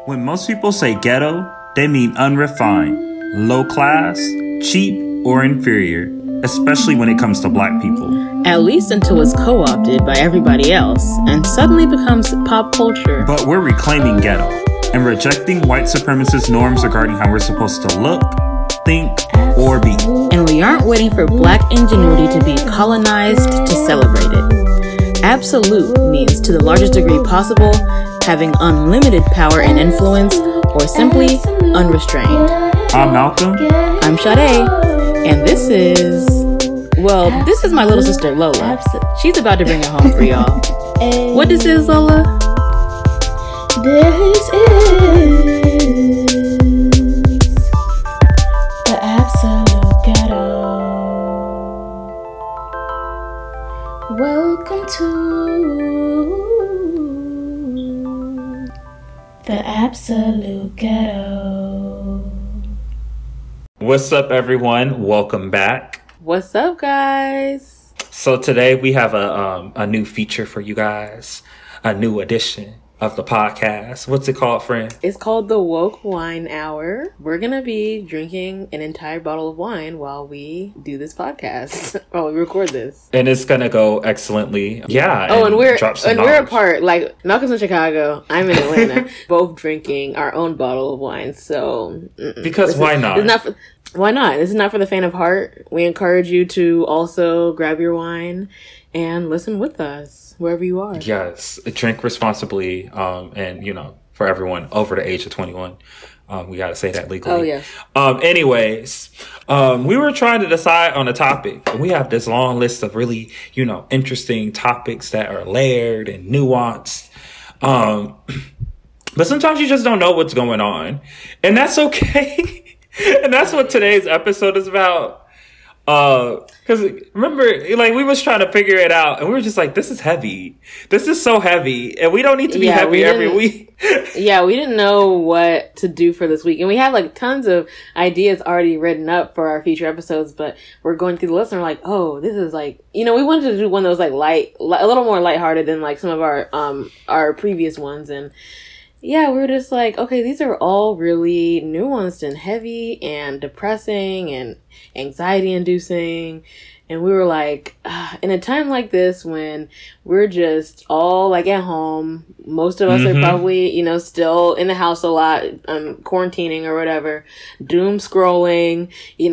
When most people say ghetto, they mean unrefined, low class, cheap, or inferior, especially when it comes to black people. At least until it's co-opted by everybody else and suddenly becomes pop culture. But we're reclaiming ghetto and rejecting white supremacist norms regarding how we're supposed to look, think, or be. And we aren't waiting for black ingenuity to be colonized to celebrate it. Absolute means to the largest degree possible, having unlimited power and influence, or simply unrestrained. I'm Malcolm. I'm Sade. And this is my little sister, Lola. She's about to bring it home for y'all. What this is, Lola? This is the absolute ghetto. Welcome to the absolute ghetto. What's up, everyone? Welcome back. What's up, guys? So today we have a new feature for you guys, a new edition of the podcast. What's it called, friend? It's called the Woke Wine Hour. We're gonna be drinking an entire bottle of wine while we do this podcast, while we record this. And it's gonna go excellently. Yeah. Oh, and we're knowledge. apart. Like, Malcolm's in Chicago, I'm in Atlanta, both drinking our own bottle of wine. So because why not? Why not? This is not for the faint of heart. We encourage you to also grab your wine and listen with us wherever you are. Yes, drink responsibly, and for everyone over the age of 21. We got to say that legally. Oh, yeah. Anyways, we were trying to decide on a topic. And we have this long list of really, interesting topics that are layered and nuanced. But sometimes you just don't know what's going on. And that's okay. And that's what today's episode is about. Because remember, we was trying to figure it out, and we were just like, this is heavy. This is so heavy, and we don't need to be heavy every week. Yeah, we didn't know what to do for this week. And we had tons of ideas already written up for our future episodes, but we're going through the list and we're like, oh, this is we wanted to do one that was light, a little more lighthearted than some of our previous ones. And yeah, we were just like, okay, these are all really nuanced and heavy and depressing and anxiety inducing. And we were like, in a time like this when we're just all at home, most of us are probably, still in the house a lot, quarantining or whatever, doom scrolling,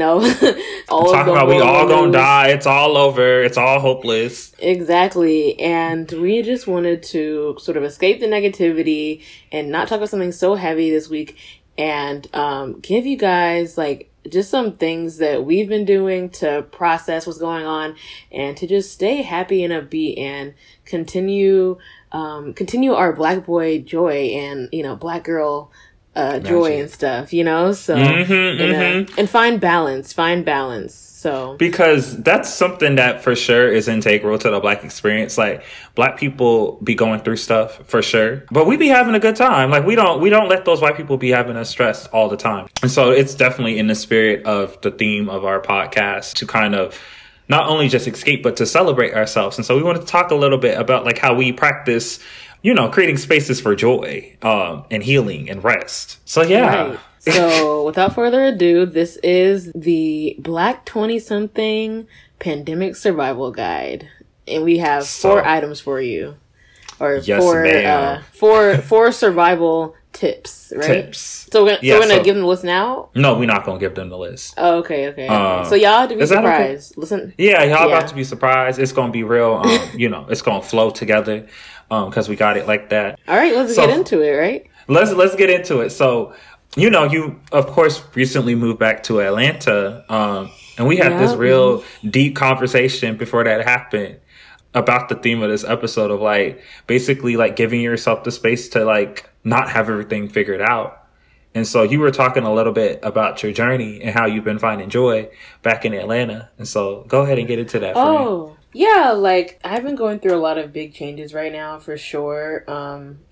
all talking about we all gonna die. It's all over. It's all hopeless. Exactly. And we just wanted to sort of escape the negativity and not talk about something so heavy this week and give you guys just some things that we've been doing to process what's going on and to just stay happy and upbeat and continue our black boy joy and, black girl joy and stuff, so and find balance. So because that's something that for sure is integral to the black experience. Black people be going through stuff for sure, but we be having a good time. We don't let those white people be having us stressed all the time. And so it's definitely in the spirit of the theme of our podcast to kind of not only just escape, but to celebrate ourselves. And so we wanted to talk a little bit about how we practice, creating spaces for joy, and healing and rest. So yeah. Right. So, without further ado, this is the Black 20-something Pandemic Survival Guide. And we have 4 items for you. Or yes, four survival tips, right? Tips. So, we're going to give them the list now? No, we're not going to give them the list. Oh, okay. So, y'all have to be surprised. Okay? Listen. Yeah, y'all about to be surprised. It's going to be real, it's going to flow together because we got it like that. All right, let's get into it, right? Let's get into it. So, you, of course, recently moved back to Atlanta, and we had this real deep conversation before that happened about the theme of this episode of basically giving yourself the space to not have everything figured out. And so you were talking a little bit about your journey and how you've been finding joy back in Atlanta. And so go ahead and get into that. Oh, yeah. I've been going through a lot of big changes right now, for sure.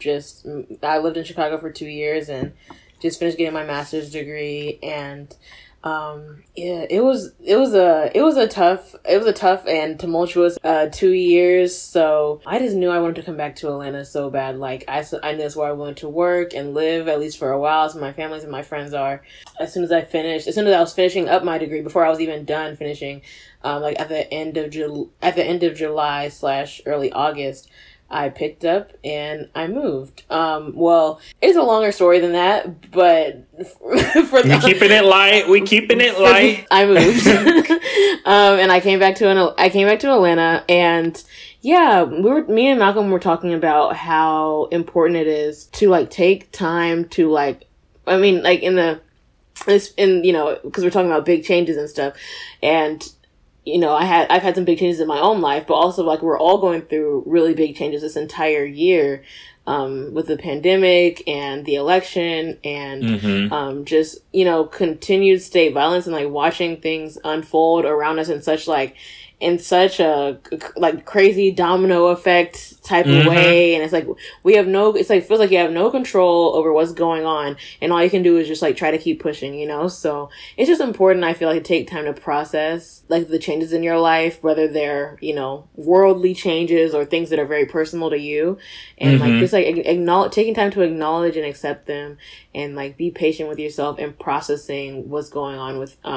I lived in Chicago for 2 years and just finished getting my master's degree, and Yeah, it was a tough and tumultuous 2 years. So I just knew I wanted to come back to Atlanta so bad. Like I knew that's where I wanted to work and live, at least for a while. So my families and my friends are. As soon as I was finishing up my degree, before I was even done finishing, like at the end of July / early August, I picked up and I moved. Well, it's a longer story than that, but we keeping it light. I moved, and I came back to Atlanta, and yeah, me and Malcolm were talking about how important it is to like take time to like, I mean, like because we're talking about big changes and stuff, and I've had some big changes in my own life, but also like we're all going through really big changes this entire year, with the pandemic and the election and, just, continued state violence and like watching things unfold around us in such a like crazy domino effect type of way. And it's like, feels like you have no control over what's going on, and all you can do is just like try to keep pushing, so it's just important, I feel like, to take time to process like the changes in your life, whether they're, worldly changes or things that are very personal to you, and like just like taking time to acknowledge and accept them, and like be patient with yourself and processing what's going on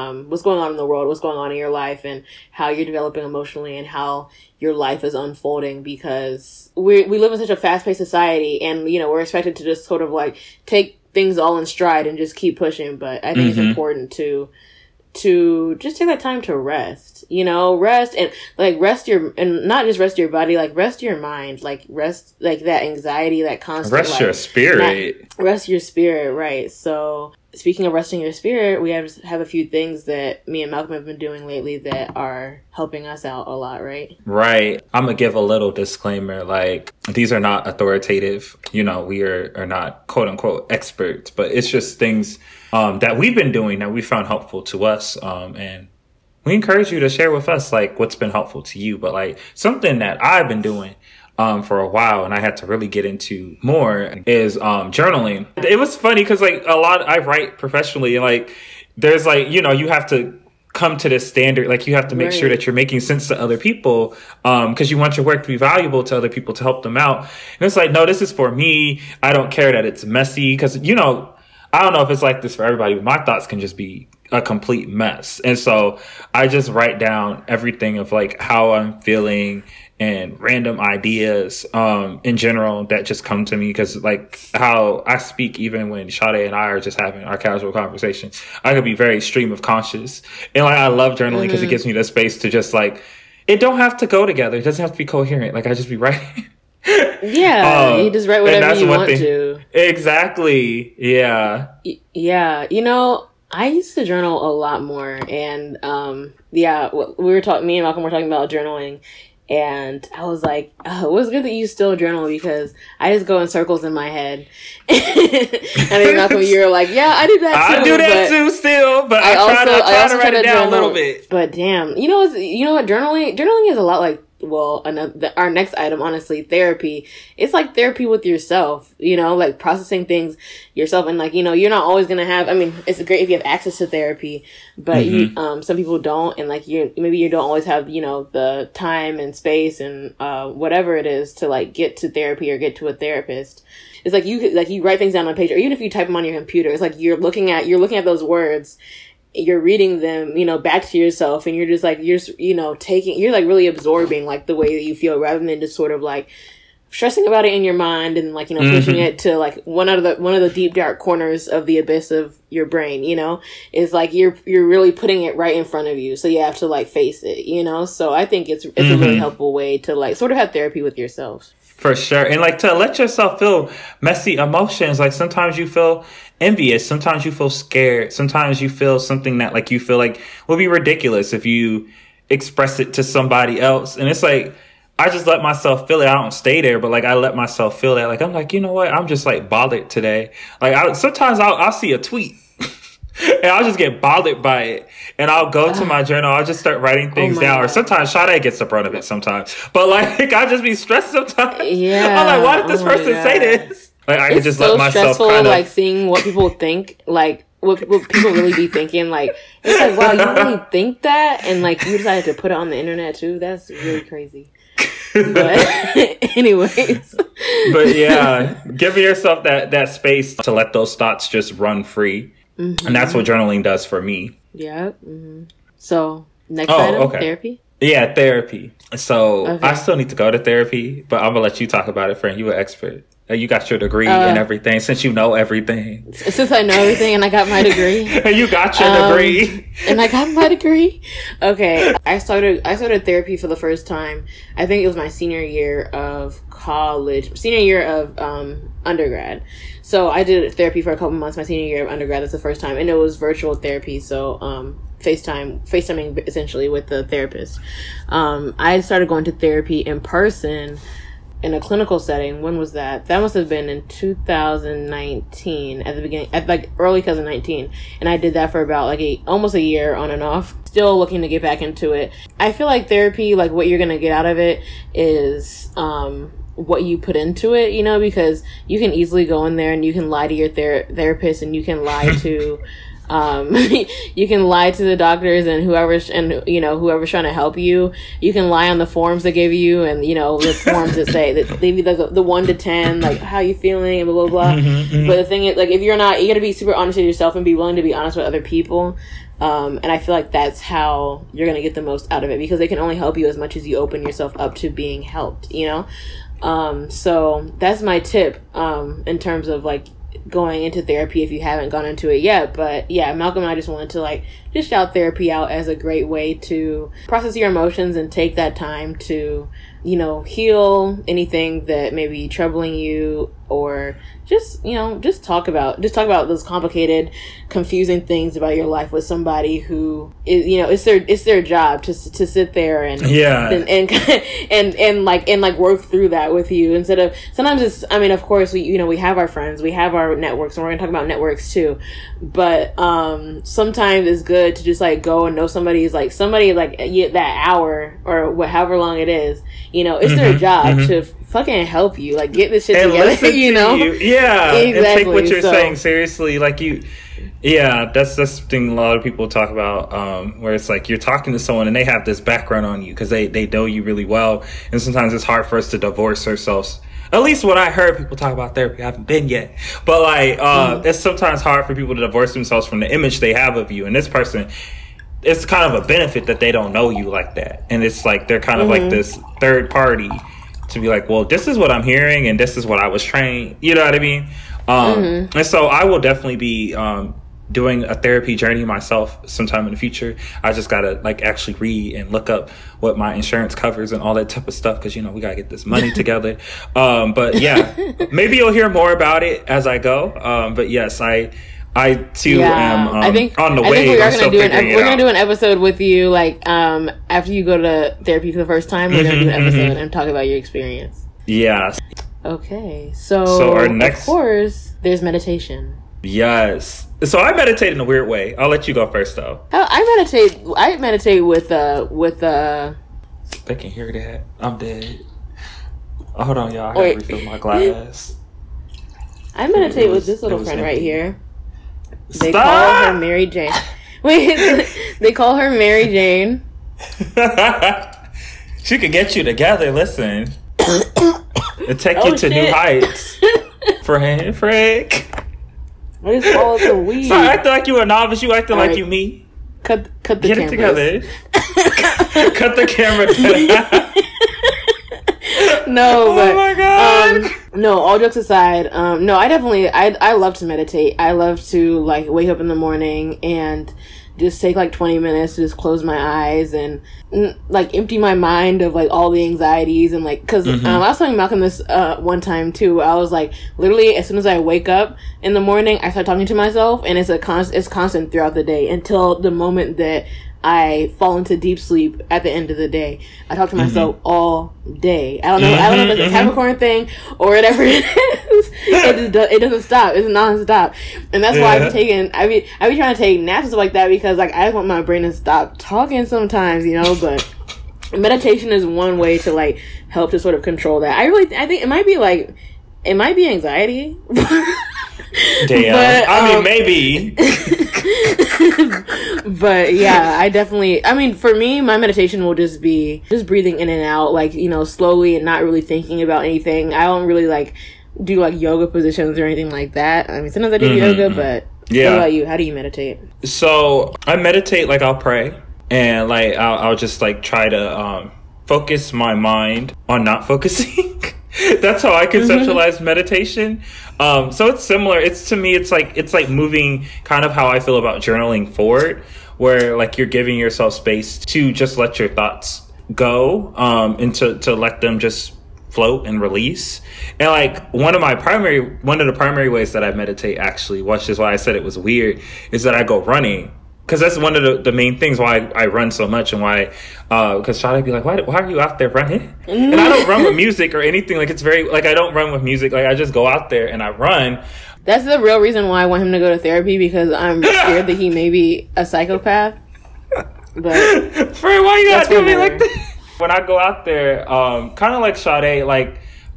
in the world, what's going on in your life, and how you're developing emotionally and how your life is unfolding, because we live in such a fast-paced society, and we're expected to just sort of like take things all in stride and just keep pushing. But I think it's important to just take that time to rest, rest and like and not just rest your body, like rest your mind, like rest like that anxiety, that constant rest your spirit. Rest your spirit, right? So speaking of resting your spirit, we have a few things that me and Malcolm have been doing lately that are helping us out a lot, right? Right. I'm going to give a little disclaimer. Like, these are not authoritative. We are not quote unquote experts, but it's just things that we've been doing that we found helpful to us. And we encourage you to share with us like what's been helpful to you. But like something that I've been doing for a while, and I had to really get into more, is journaling. It was funny because like I write professionally, and like there's like you have to come to this standard, like you have to make sure that you're making sense to other people, because you want your work to be valuable to other people, to help them out. And it's like, no, this is for me. I don't care that it's messy, because I don't know if it's like this for everybody, but my thoughts can just be a complete mess. And so I just write down everything of like how I'm feeling and random ideas in general that just come to me, because like how I speak, even when Sade and I are just having our casual conversation, I could be very stream of conscious. And like I love journaling because it gives me the space to just like, it don't have to go together, it doesn't have to be coherent, like I just be writing. You just write whatever you want to. Exactly. Yeah. Yeah. I used to journal a lot more, and me and Malcolm were talking about journaling, and I was like, oh, it was good that you still journal, because I just go in circles in my head. And then Malcolm, you're like, yeah, I do that too. I do that too still, but I try to write it down a little bit. But damn, you know what? Journaling is a lot like, our next item, honestly, therapy. It's like therapy with yourself, like processing things yourself. And like, you're not always going to have, it's great if you have access to therapy, but some people don't. And like, maybe you don't always have, the time and space and, whatever it is to like get to therapy or get to a therapist. It's like you write things down on a page, or even if you type them on your computer, it's like you're looking at those words, you're reading them, back to yourself, and you're just like, you're like really absorbing like the way that you feel, rather than just sort of like stressing about it in your mind and like, pushing it to like one of the deep dark corners of the abyss of your brain, is like you're really putting it right in front of you. So you have to like face it, so I think it's a really helpful way to like sort of have therapy with yourself. For sure. And like to let yourself feel messy emotions. Like sometimes you feel envious. Sometimes you feel scared. Sometimes you feel something that like you feel like will be ridiculous if you express it to somebody else. And it's like, I just let myself feel it. I don't stay there, but like I let myself feel that. Like I'm like, you know what? I'm just like bothered today. Like sometimes I'll see a tweet and I'll just get bothered by it, and I'll go to my journal. I'll just start writing things down. Or sometimes Sade gets the brunt of it sometimes, but like I'll just be stressed sometimes. Yeah, I'm like, why did this person say this? Like I could just so let myself stressful, like seeing what people think, like what people really be thinking. Like, it's like, wow, you really think that? And like, you decided to put it on the internet too? That's really crazy. But anyways. But yeah, giving yourself that space to let those thoughts just run free. Mm-hmm. And that's what journaling does for me. Yeah. Mm-hmm. So next item, therapy? Yeah, therapy. So I still need to go to therapy, but I'm going to let you talk about it, friend. You an expert. You got your degree and everything, since you know everything. Since I know everything and I got my degree. You got your degree. And I got my degree. Okay. I started therapy for the first time. I think it was my senior year of college, senior year of undergrad. So I did therapy for a couple months my senior year of undergrad. That's the first time. And it was virtual therapy. So FaceTiming essentially with the therapist. I started going to therapy in person in a clinical setting. When was that? That must have been in 2019 at the beginning, at like early 2019. And I did that for about like almost a year on and off. Still looking to get back into it. I feel like therapy, like what you're going to get out of it is, what you put into it, you know, because you can easily go in there and you can lie to your therapist, and you can lie to, you can lie to the doctors and whoever's trying to help you. You can lie on the forms they give you, and you know the forms that say that they be like the 1 to 10, like how you feeling and blah blah blah. But the thing is, like, if you're not, you got to be super honest with yourself and be willing to be honest with other people. And I feel like that's how you're gonna get the most out of it, because they can only help you as much as you open yourself up to being helped. You know, so that's my tip in terms of like going into therapy if you haven't gone into it yet. But yeah, Malcolm and I just wanted to like just shout therapy out as a great way to process your emotions and take that time to, you know, heal anything that may be troubling you, or just, you know, just talk about those complicated, confusing things about your life with somebody who is, you know, it's their job to sit there and and work through that with you, instead of, sometimes it's, I mean, of course we have our friends, we have our networks, and we're gonna talk about networks too, but sometimes it's good to just like go and know somebody that hour or however long it is, you know, it's their job to fucking help you, like, get this shit and together, you know? Yeah, exactly. And take what you're saying seriously. Like, that's the thing a lot of people talk about, where it's like you're talking to someone and they have this background on you because they know you really well. And sometimes it's hard for us to divorce ourselves. At least when I heard people talk about therapy, I haven't been yet. But, like, it's sometimes hard for people to divorce themselves from the image they have of you. And this person, it's kind of a benefit that they don't know you like that. And it's like they're kind of like this third party to be like, well, this is what I'm hearing and this is what I was trained. You know what I mean? And so I will definitely be doing a therapy journey myself sometime in the future. I just gotta like actually read and look up what my insurance covers and all that type of stuff, because, you know, we gotta get this money together. But yeah, maybe you'll hear more about it as I go. But yes, I too am on the way. We're gonna do an episode with you, like, after you go to therapy for the first time. We're gonna do an episode and talk about your experience. Yeah. Okay, so our next, of course, there's meditation. Yes. So I meditate in a weird way. I'll let you go first, though. I meditate with They can hear that. I'm dead. Oh, hold on, y'all. I gotta refill my glass. I meditate with this little friend right here. They call her Mary Jane. Wait, they call her Mary Jane. She could get you together. Listen, it take you to new heights. Frank. I just swallowed some weed. Sorry, acting like you a novice. You acting like you me. Cut the Get cameras. it together. Cut the camera down. No, but, oh my god. No, all jokes aside, no, I love to meditate. I love to like wake up in the morning and just take like 20 minutes to just close my eyes and like empty my mind of like all the anxieties, and like, because I was telling Malcolm this one time too. I was like, literally as soon as I wake up in the morning, I start talking to myself, and it's constant throughout the day until the moment that I fall into deep sleep at the end of the day. I talk to myself all day. I don't know if it's a Capricorn thing or whatever it is. It doesn't stop. It's non-stop. And that's why I be trying to take naps and stuff like that, because like I just want my brain to stop talking sometimes, you know. But meditation is one way to like help to sort of control that. I think it might be anxiety. Damn. But, I mean, maybe. But yeah, I mean, for me, my meditation will just be just breathing in and out, like, you know, slowly and not really thinking about anything. I don't really like do like yoga positions or anything like that. I mean, sometimes I do yoga, but Yeah. what about you? How do you meditate? So I meditate, like I'll pray, and like I'll just like try to focus my mind on not focusing. That's how I conceptualize meditation. So it's similar. To me, it's like moving kind of how I feel about journaling forward, where like you're giving yourself space to just let your thoughts go, and to let them just float and release. And like one of the primary ways that I meditate, actually, which is why I said it was weird, is that I go running. Because that's one of the main things why I run so much, and why, because Shawty'd be like, why are you out there running? And I don't run with music or anything. Like, it's very, like, I don't run with music. Like, I just go out there and I run. That's the real reason why I want him to go to therapy, because I'm scared that he may be a psychopath. But Friend, why you gotta do me whatever. like that? When I go out there, kind of like Sade, like,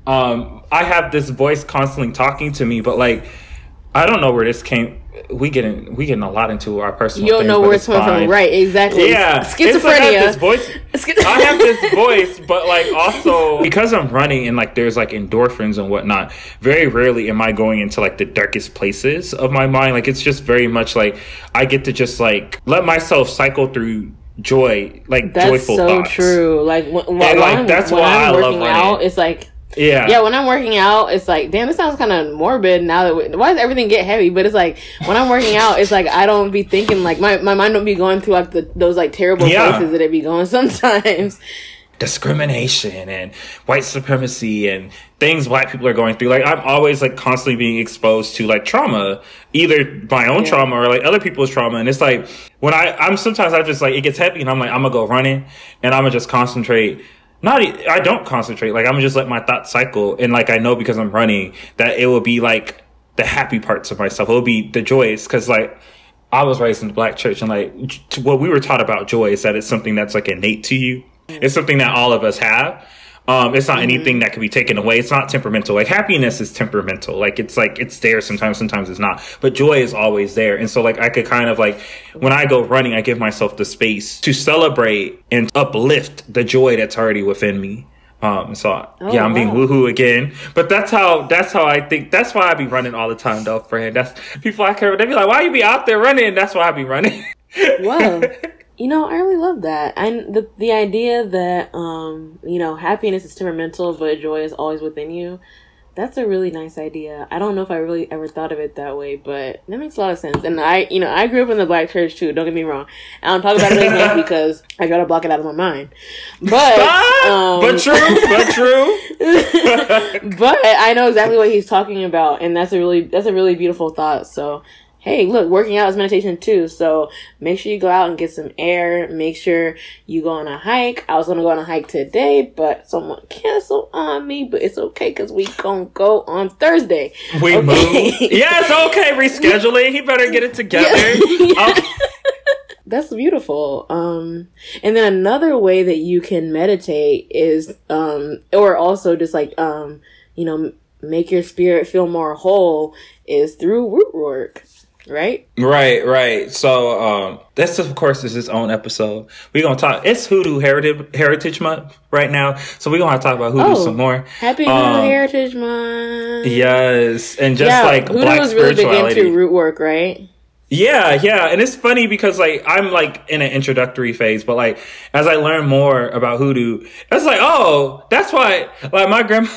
I have this voice constantly talking to me, but like, I don't know where this came. We getting a lot into our personal. You don't things, know but where it's coming from, right? Exactly. Yeah, Schizophrenia. It's like I have this voice. I have this voice, but like also because I'm running and like there's like endorphins and whatnot. Very rarely am I going into like the darkest places of my mind. Like it's just very much like I get to just like let myself cycle through joy, like That's joyful so thoughts. true. Like That's why I love working running. out, it's like. Yeah, when I'm working out, it's like, damn, this sounds kind of morbid now that why does everything get heavy? But it's like, when I'm working out, it's like, I don't be thinking, like, my mind don't be going through, like, those, like, terrible places that it be going sometimes. Discrimination and white supremacy and things Black people are going through. Like, I'm always, like, constantly being exposed to, like, trauma. Either my own trauma or, like, other people's trauma. And it's like, when I'm sometimes I just, like, it gets heavy and I'm like, I'm gonna go running and I'm gonna just concentrate. I don't concentrate. Like, I'm gonna just let my thoughts cycle. And like, I know because I'm running that it will be like the happy parts of myself. It will be the joys. Cause like, I was raised in the Black church and like, what we were taught about joy is that it's something that's like innate to you. It's something that all of us have. It's not anything that can be taken away. It's not temperamental. Like happiness is temperamental. Like it's there sometimes it's not. But joy is always there. And so like I could kind of like when I go running, I give myself the space to celebrate and uplift the joy that's already within me. I'm being woohoo again. But that's how I think. That's why I be running all the time though, friend. That's people I care. They be like, why you be out there running? That's why I be running. Whoa. You know, I really love that. And the idea that, you know, happiness is temperamental, but joy is always within you. That's a really nice idea. I don't know if I really ever thought of it that way, but that makes a lot of sense. And I grew up in the Black church too. Don't get me wrong. I don't talk about it anymore because I gotta block it out of my mind. But, but true. But I know exactly what he's talking about, and that's a really beautiful thought. So, hey, look, working out is meditation too. So make sure you go out and get some air. Make sure you go on a hike. I was going to go on a hike today, but someone canceled on me. But it's okay because we going to go on Thursday. We move. Yes, okay. Rescheduling. He better get it together. Yeah. Okay. That's beautiful. And then another way that you can meditate is, or also just like, you know, make your spirit feel more whole is through root work. Right. So, this of course is its own episode. We're going to talk, it's Hoodoo Heritage Month right now. So we're going to have to talk about Hoodoo some more. Happy Hoodoo Heritage Month. Yes. And just like Hoodoo Black was really spirituality. big into root work, right? Yeah. And it's funny because like, I'm like in an introductory phase, but like, as I learn more about Hoodoo, it's like, oh, that's why like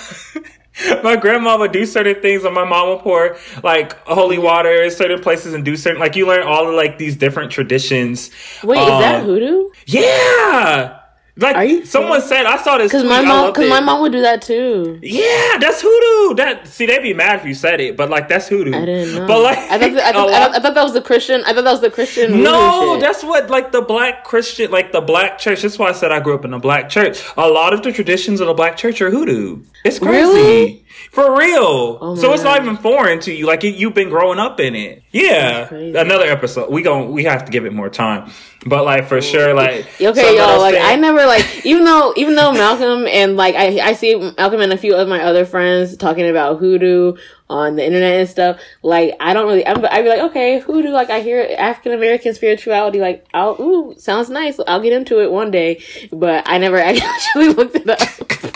my grandma would do certain things, and my mom would pour like holy water in certain places and do certain, like you learn all of like these different traditions. Wait, is that hoodoo? Yeah. Like someone said, I saw this. Because my mom would do that too. Yeah, that's hoodoo. They'd be mad if you said it, but like that's hoodoo. I didn't know. But like, I thought that was the Christian. I thought that was the Christian. No, shit. That's what like the Black Christian, like the Black church. That's why I said I grew up in the Black church. A lot of the traditions of the Black church are hoodoo. It's crazy. Really? For real. Oh So it's God. not even foreign to you. Like you've been growing up in it. Yeah. Another episode. We have to give it more time. But like for sure, like okay, y'all. Like I never like even though Malcolm and like I see Malcolm and a few of my other friends talking about hoodoo on the internet and stuff. Like, I don't really, I'd be like, okay, hoodoo, like, I hear African American spirituality, like, sounds nice. I'll get into it one day. But I never actually looked it up.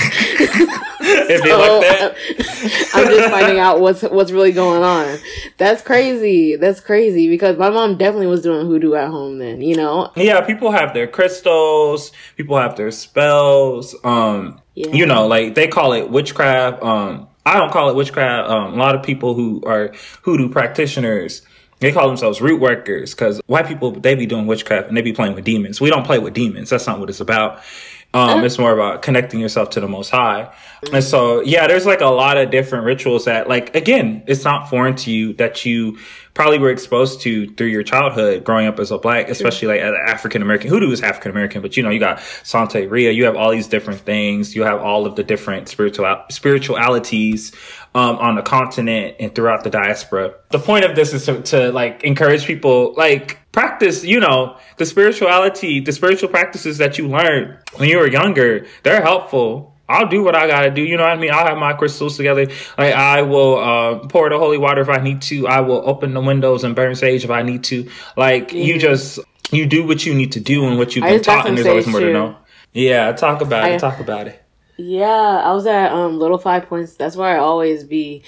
If you looked at, I'm just finding out what's really going on. That's crazy. That's crazy because my mom definitely was doing hoodoo at home then, you know? Yeah, people have their crystals, people have their spells, you know, like they call it witchcraft. I don't call it witchcraft. A lot of people who are hoodoo practitioners, they call themselves root workers because white people, they be doing witchcraft and they be playing with demons. We don't play with demons. That's not what it's about. It's more about connecting yourself to the Most High. And so, yeah, there's like a lot of different rituals that, like, again, it's not foreign to you that you probably were exposed to through your childhood growing up as a Black, especially like as African American. Hoodoo is African American, but you know, you got Santeria, you have all these different things. You have all of the different spiritualities on the continent and throughout the diaspora. The point of this is to like encourage people, like, practice, you know, the spiritual practices that you learned when you were younger. They're helpful. I'll do what I gotta do. You know what I mean? I'll have my crystals together. Like, I will pour the holy water if I need to. I will open the windows and burn sage if I need to. Like, you do what you need to do and what you've been taught, and there's always more to know. Yeah, talk about it. Yeah, I was at Little 5 Points. That's where I always be.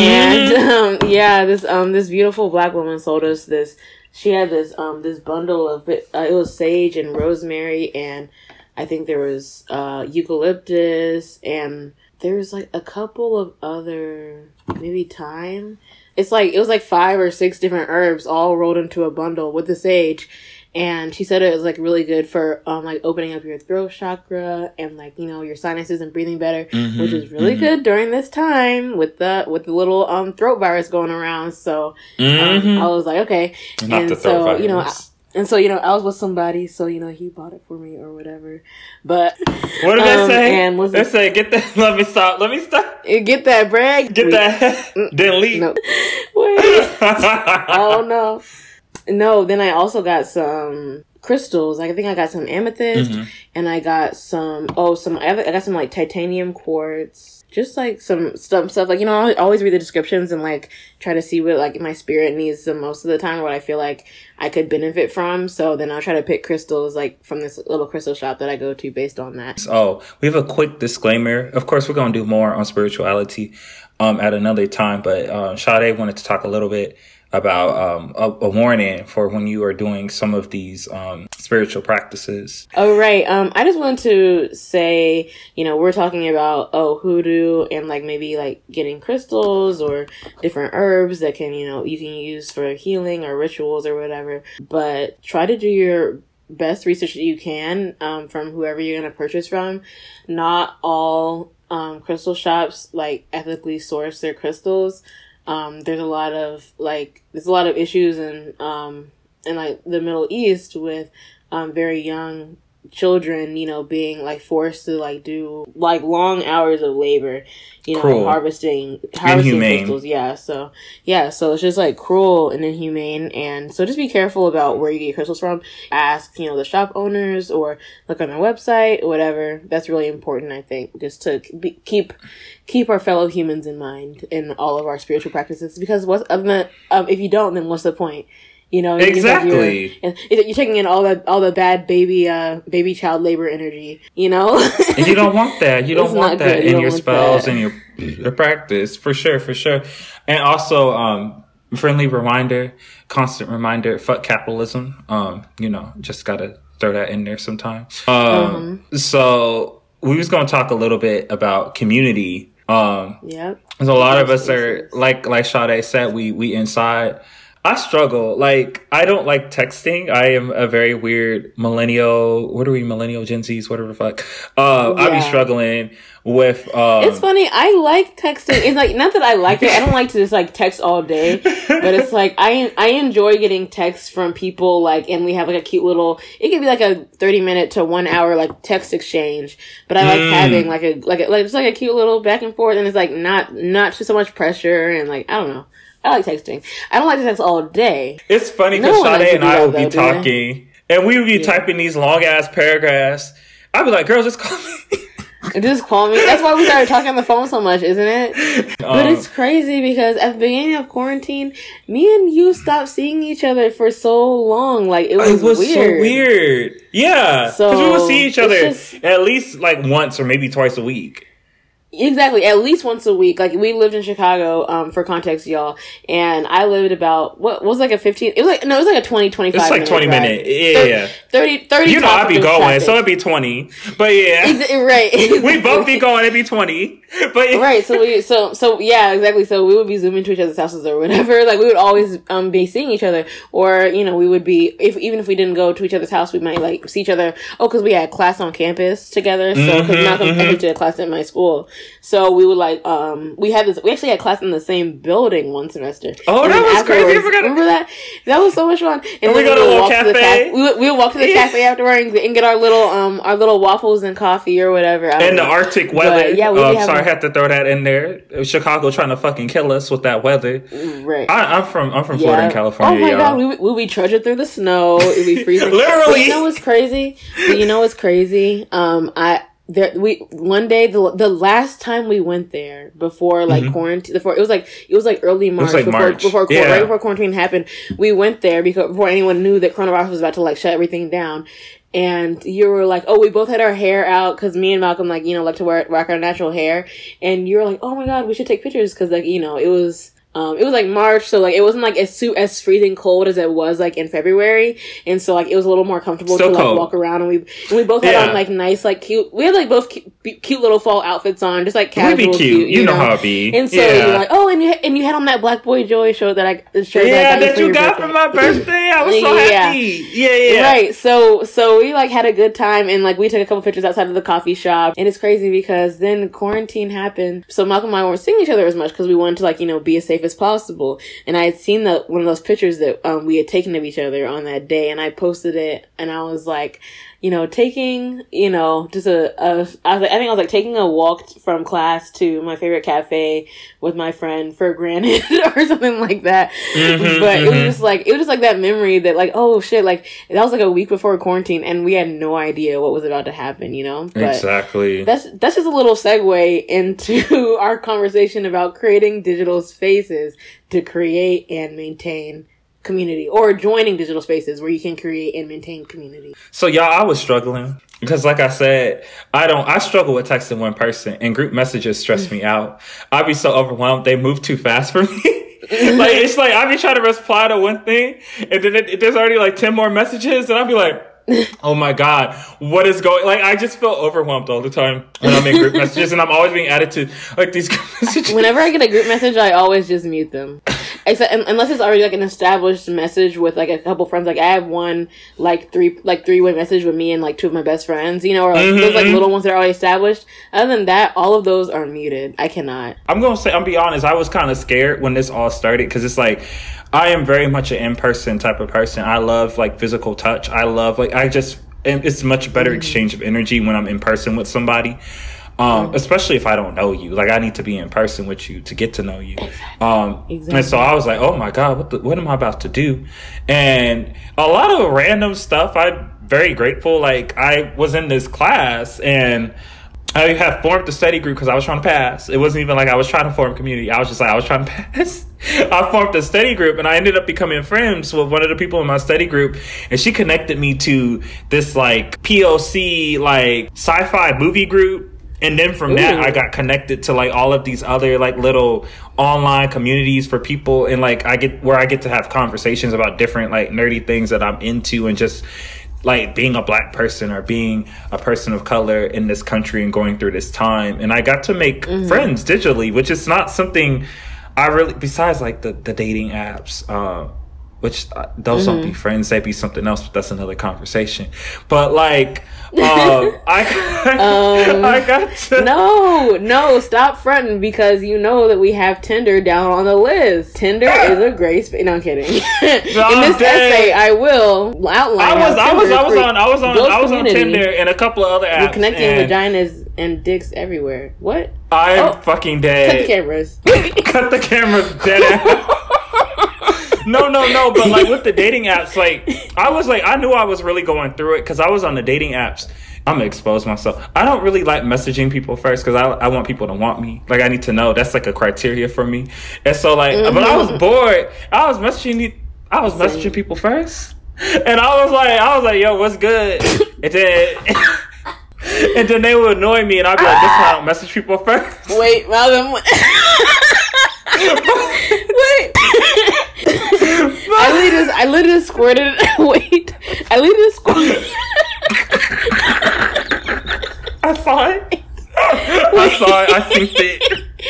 And this beautiful Black woman sold us this. She had this bundle of it was sage and rosemary, and I think there was eucalyptus, and there was like a couple of other, maybe thyme. It was like 5 or 6 different herbs all rolled into a bundle with the sage. And she said it was like really good for like opening up your throat chakra and like, you know, your sinuses and breathing better, which is really good during this time with the little throat virus going around. So I was like, okay. Not the throat virus. You know, I was with somebody, so, you know, he bought it for me or whatever. But what did they say? They say, get that. Let me stop. Get that brag. Get that. Then leave. No. Wait. Oh no. No, then I also got some crystals. Like, I think I got some amethyst, and I got I got some like titanium quartz. Just like some stuff. Like, you know, I always read the descriptions and like try to see what like my spirit needs the most of the time, or what I feel like I could benefit from. So then I'll try to pick crystals like from this little crystal shop that I go to based on that. Oh, we have a quick disclaimer. Of course, we're going to do more on spirituality at another time, but Sade wanted to talk a little bit about a warning for when you are doing some of these spiritual practices. Oh, right. I just wanted to say, you know, we're talking about hoodoo and like maybe like getting crystals or different herbs that can, you know, you can use for healing or rituals or whatever, but try to do your best research that you can from whoever you're going to purchase from. Not all crystal shops like ethically source their crystals. There's a lot of issues in like the Middle East with very young children, you know, being like forced to like do like long hours of labor, you know, cruel. harvesting Inhumane. crystals. So it's just like cruel and inhumane. And so just be careful about where you get crystals from. Ask, you know, the shop owners or look on their website, whatever. That's really important, I think, just to keep our fellow humans in mind in all of our spiritual practices, because if you don't, then what's the point? You know, exactly. You're taking in all the bad baby child labor energy, you know? And you don't want that. You don't want that in your spells and your practice. For sure. And also, friendly reminder, constant reminder, fuck capitalism. You know, just gotta throw that in there sometimes. So we was gonna talk a little bit about community. Yep. Because a lot of us are like Sade said, we inside. I struggle. Like, I don't like texting. I am a very weird millennial. What are we, millennial, Gen Zs, whatever the fuck. I be struggling with... it's funny. I like texting. It's like, not that I like it. I don't like to just like text all day. But it's like, I enjoy getting texts from people, like, and we have like a cute little... It could be like a 30-minute to 1 hour like text exchange. But I like having like just like a cute little back and forth. And it's like not too so much pressure. And like, I don't know. I like texting. I don't like to text all day. It's funny because Sade and I would be talking, and we would be typing these long ass paragraphs. I'd be like, "Girls, just call me." Just call me. That's why we started talking on the phone so much, isn't it? But it's crazy because at the beginning of quarantine, me and you stopped seeing each other for so long. Like, it was weird. So weird. Yeah. So, because we would see each other at least like once or maybe twice a week. Exactly, at least once a week. Like, we lived in Chicago, for context, y'all, and I lived about, what was like a 15, it was like a 20, 25 It's like 20 minute, yeah. 30 You know, I'd be going, traffic. so it'd be 20, but yeah. Right. We both be going, it'd be 20, but yeah. Right, so yeah, exactly, so we would be zooming to each other's houses or whatever, like, we would always, be seeing each other, or, you know, we would be, even if we didn't go to each other's house, we might, like, see each other, because we had class on campus together, so, because Malcolm actually did a class at my school, so we would, like, we actually had class in the same building one semester. Oh, and that was crazy. I forgot. Remember that? That was so much fun. And we go to a little cafe. We would walk to the cafe afterward and get our little waffles and coffee or whatever. And the Arctic weather. But, yeah, sorry, I had to throw that in there. Chicago trying to fucking kill us with that weather. Right. I'm from Florida and California. Oh my y'all. God, we'll be trudging through the snow. It'd be freezing. Literally. But you know what's crazy? One day the last time we went there before like quarantine, it was like early March, right before quarantine happened. We went there before anyone knew that coronavirus was about to like shut everything down. And you were like, oh, we both had our hair out because me and Malcolm like to rock our natural hair. And you were like, oh my God, we should take pictures because like it was like March, so like it wasn't like as freezing cold as it was like in February, and so like it was a little more comfortable to like walk around, and we both had on like nice like cute. We had like both cute little fall outfits on, just like casual. We'd be cute, you know how it be. And so you're like, oh, and you had on that Black Boy Joy shirt that you got for my birthday. I was so happy. Yeah. Right. So we like had a good time, and like we took a couple pictures outside of the coffee shop, and it's crazy because then quarantine happened. So Malcolm and I weren't seeing each other as much because we wanted to like be as safe as possible. And I had seen one of those pictures that we had taken of each other on that day, and I posted it, and I was like, taking, just I think I was like taking a walk from class to my favorite cafe with my friend for granted or something like that. But it was just like that memory that like, oh shit, like that was like a week before quarantine and we had no idea what was about to happen, But exactly. That's just a little segue into our conversation about creating digital spaces to create and maintain community, or joining digital spaces where you can create and maintain community. So y'all, I was struggling because like I said, I struggle with texting one person, and group messages stress me out. I'd be so overwhelmed. They move too fast for me. Like it's like I'd be trying to reply to one thing and then there's already like 10 more messages and I'd be like, oh my God, what is going, like I just feel overwhelmed all the time when I'm in group messages, and I'm always being added to like these group messages. Whenever I get a group message, I always just mute them. Except unless it's already like an established message with like a couple friends. Like I have one three-way message with me and like two of my best friends, or like those like little ones that are already established. Other than that, all of those are muted. I cannot. I'm be honest, I was kind of scared when this all started because it's like I am very much an in-person type of person. I love like physical touch. I love and it's much better exchange of energy when I'm in person with somebody. Especially if I don't know you. Like I need to be in person with you to get to know you. Exactly. And so I was like, oh my God, what am I about to do? And a lot of random stuff, I'm very grateful. Like I was in this class and I had formed a study group because I was trying to pass. It wasn't even like I was trying to form community. I was just like, I was trying to pass. I formed a study group and I ended up becoming friends with one of the people in my study group. And she connected me to this like POC, like sci-fi movie group. And then from that, I got connected to like all of these other like little online communities for people. And like I get to have conversations about different like nerdy things that I'm into, and just like being a Black person or being a person of color in this country and going through this time. And I got to make friends digitally, which is not something I really, besides like the dating apps, which those don't be friends, they be something else, but that's another conversation. But like, I got to... No, stop fronting, because you know that we have Tinder down on the list. Tinder is a great space. No, I'm kidding. In this essay, I will outline. I was on Tinder and a couple of other apps. You're connecting vaginas and dicks everywhere. What? I'm fucking dead. Cut the cameras. Cut the cameras, dead ass. No, but like with the dating apps, like I knew I was really going through it because I was on the dating apps I'm gonna expose myself. I don't really like messaging people first because I want people to want me. Like, I need to know. That's like a criteria for me. And so, like, but I was bored. I was messaging people first, and I was like, yo, what's good? And then and then they would annoy me, and I'd be like, this is why I don't message people first. Wait, Malcolm. Wait. I literally squirted. Wait. I literally squirted. I saw it. I saw it. I synced it.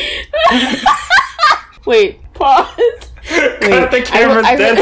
Wait. Pause. Wait, the camera's dead.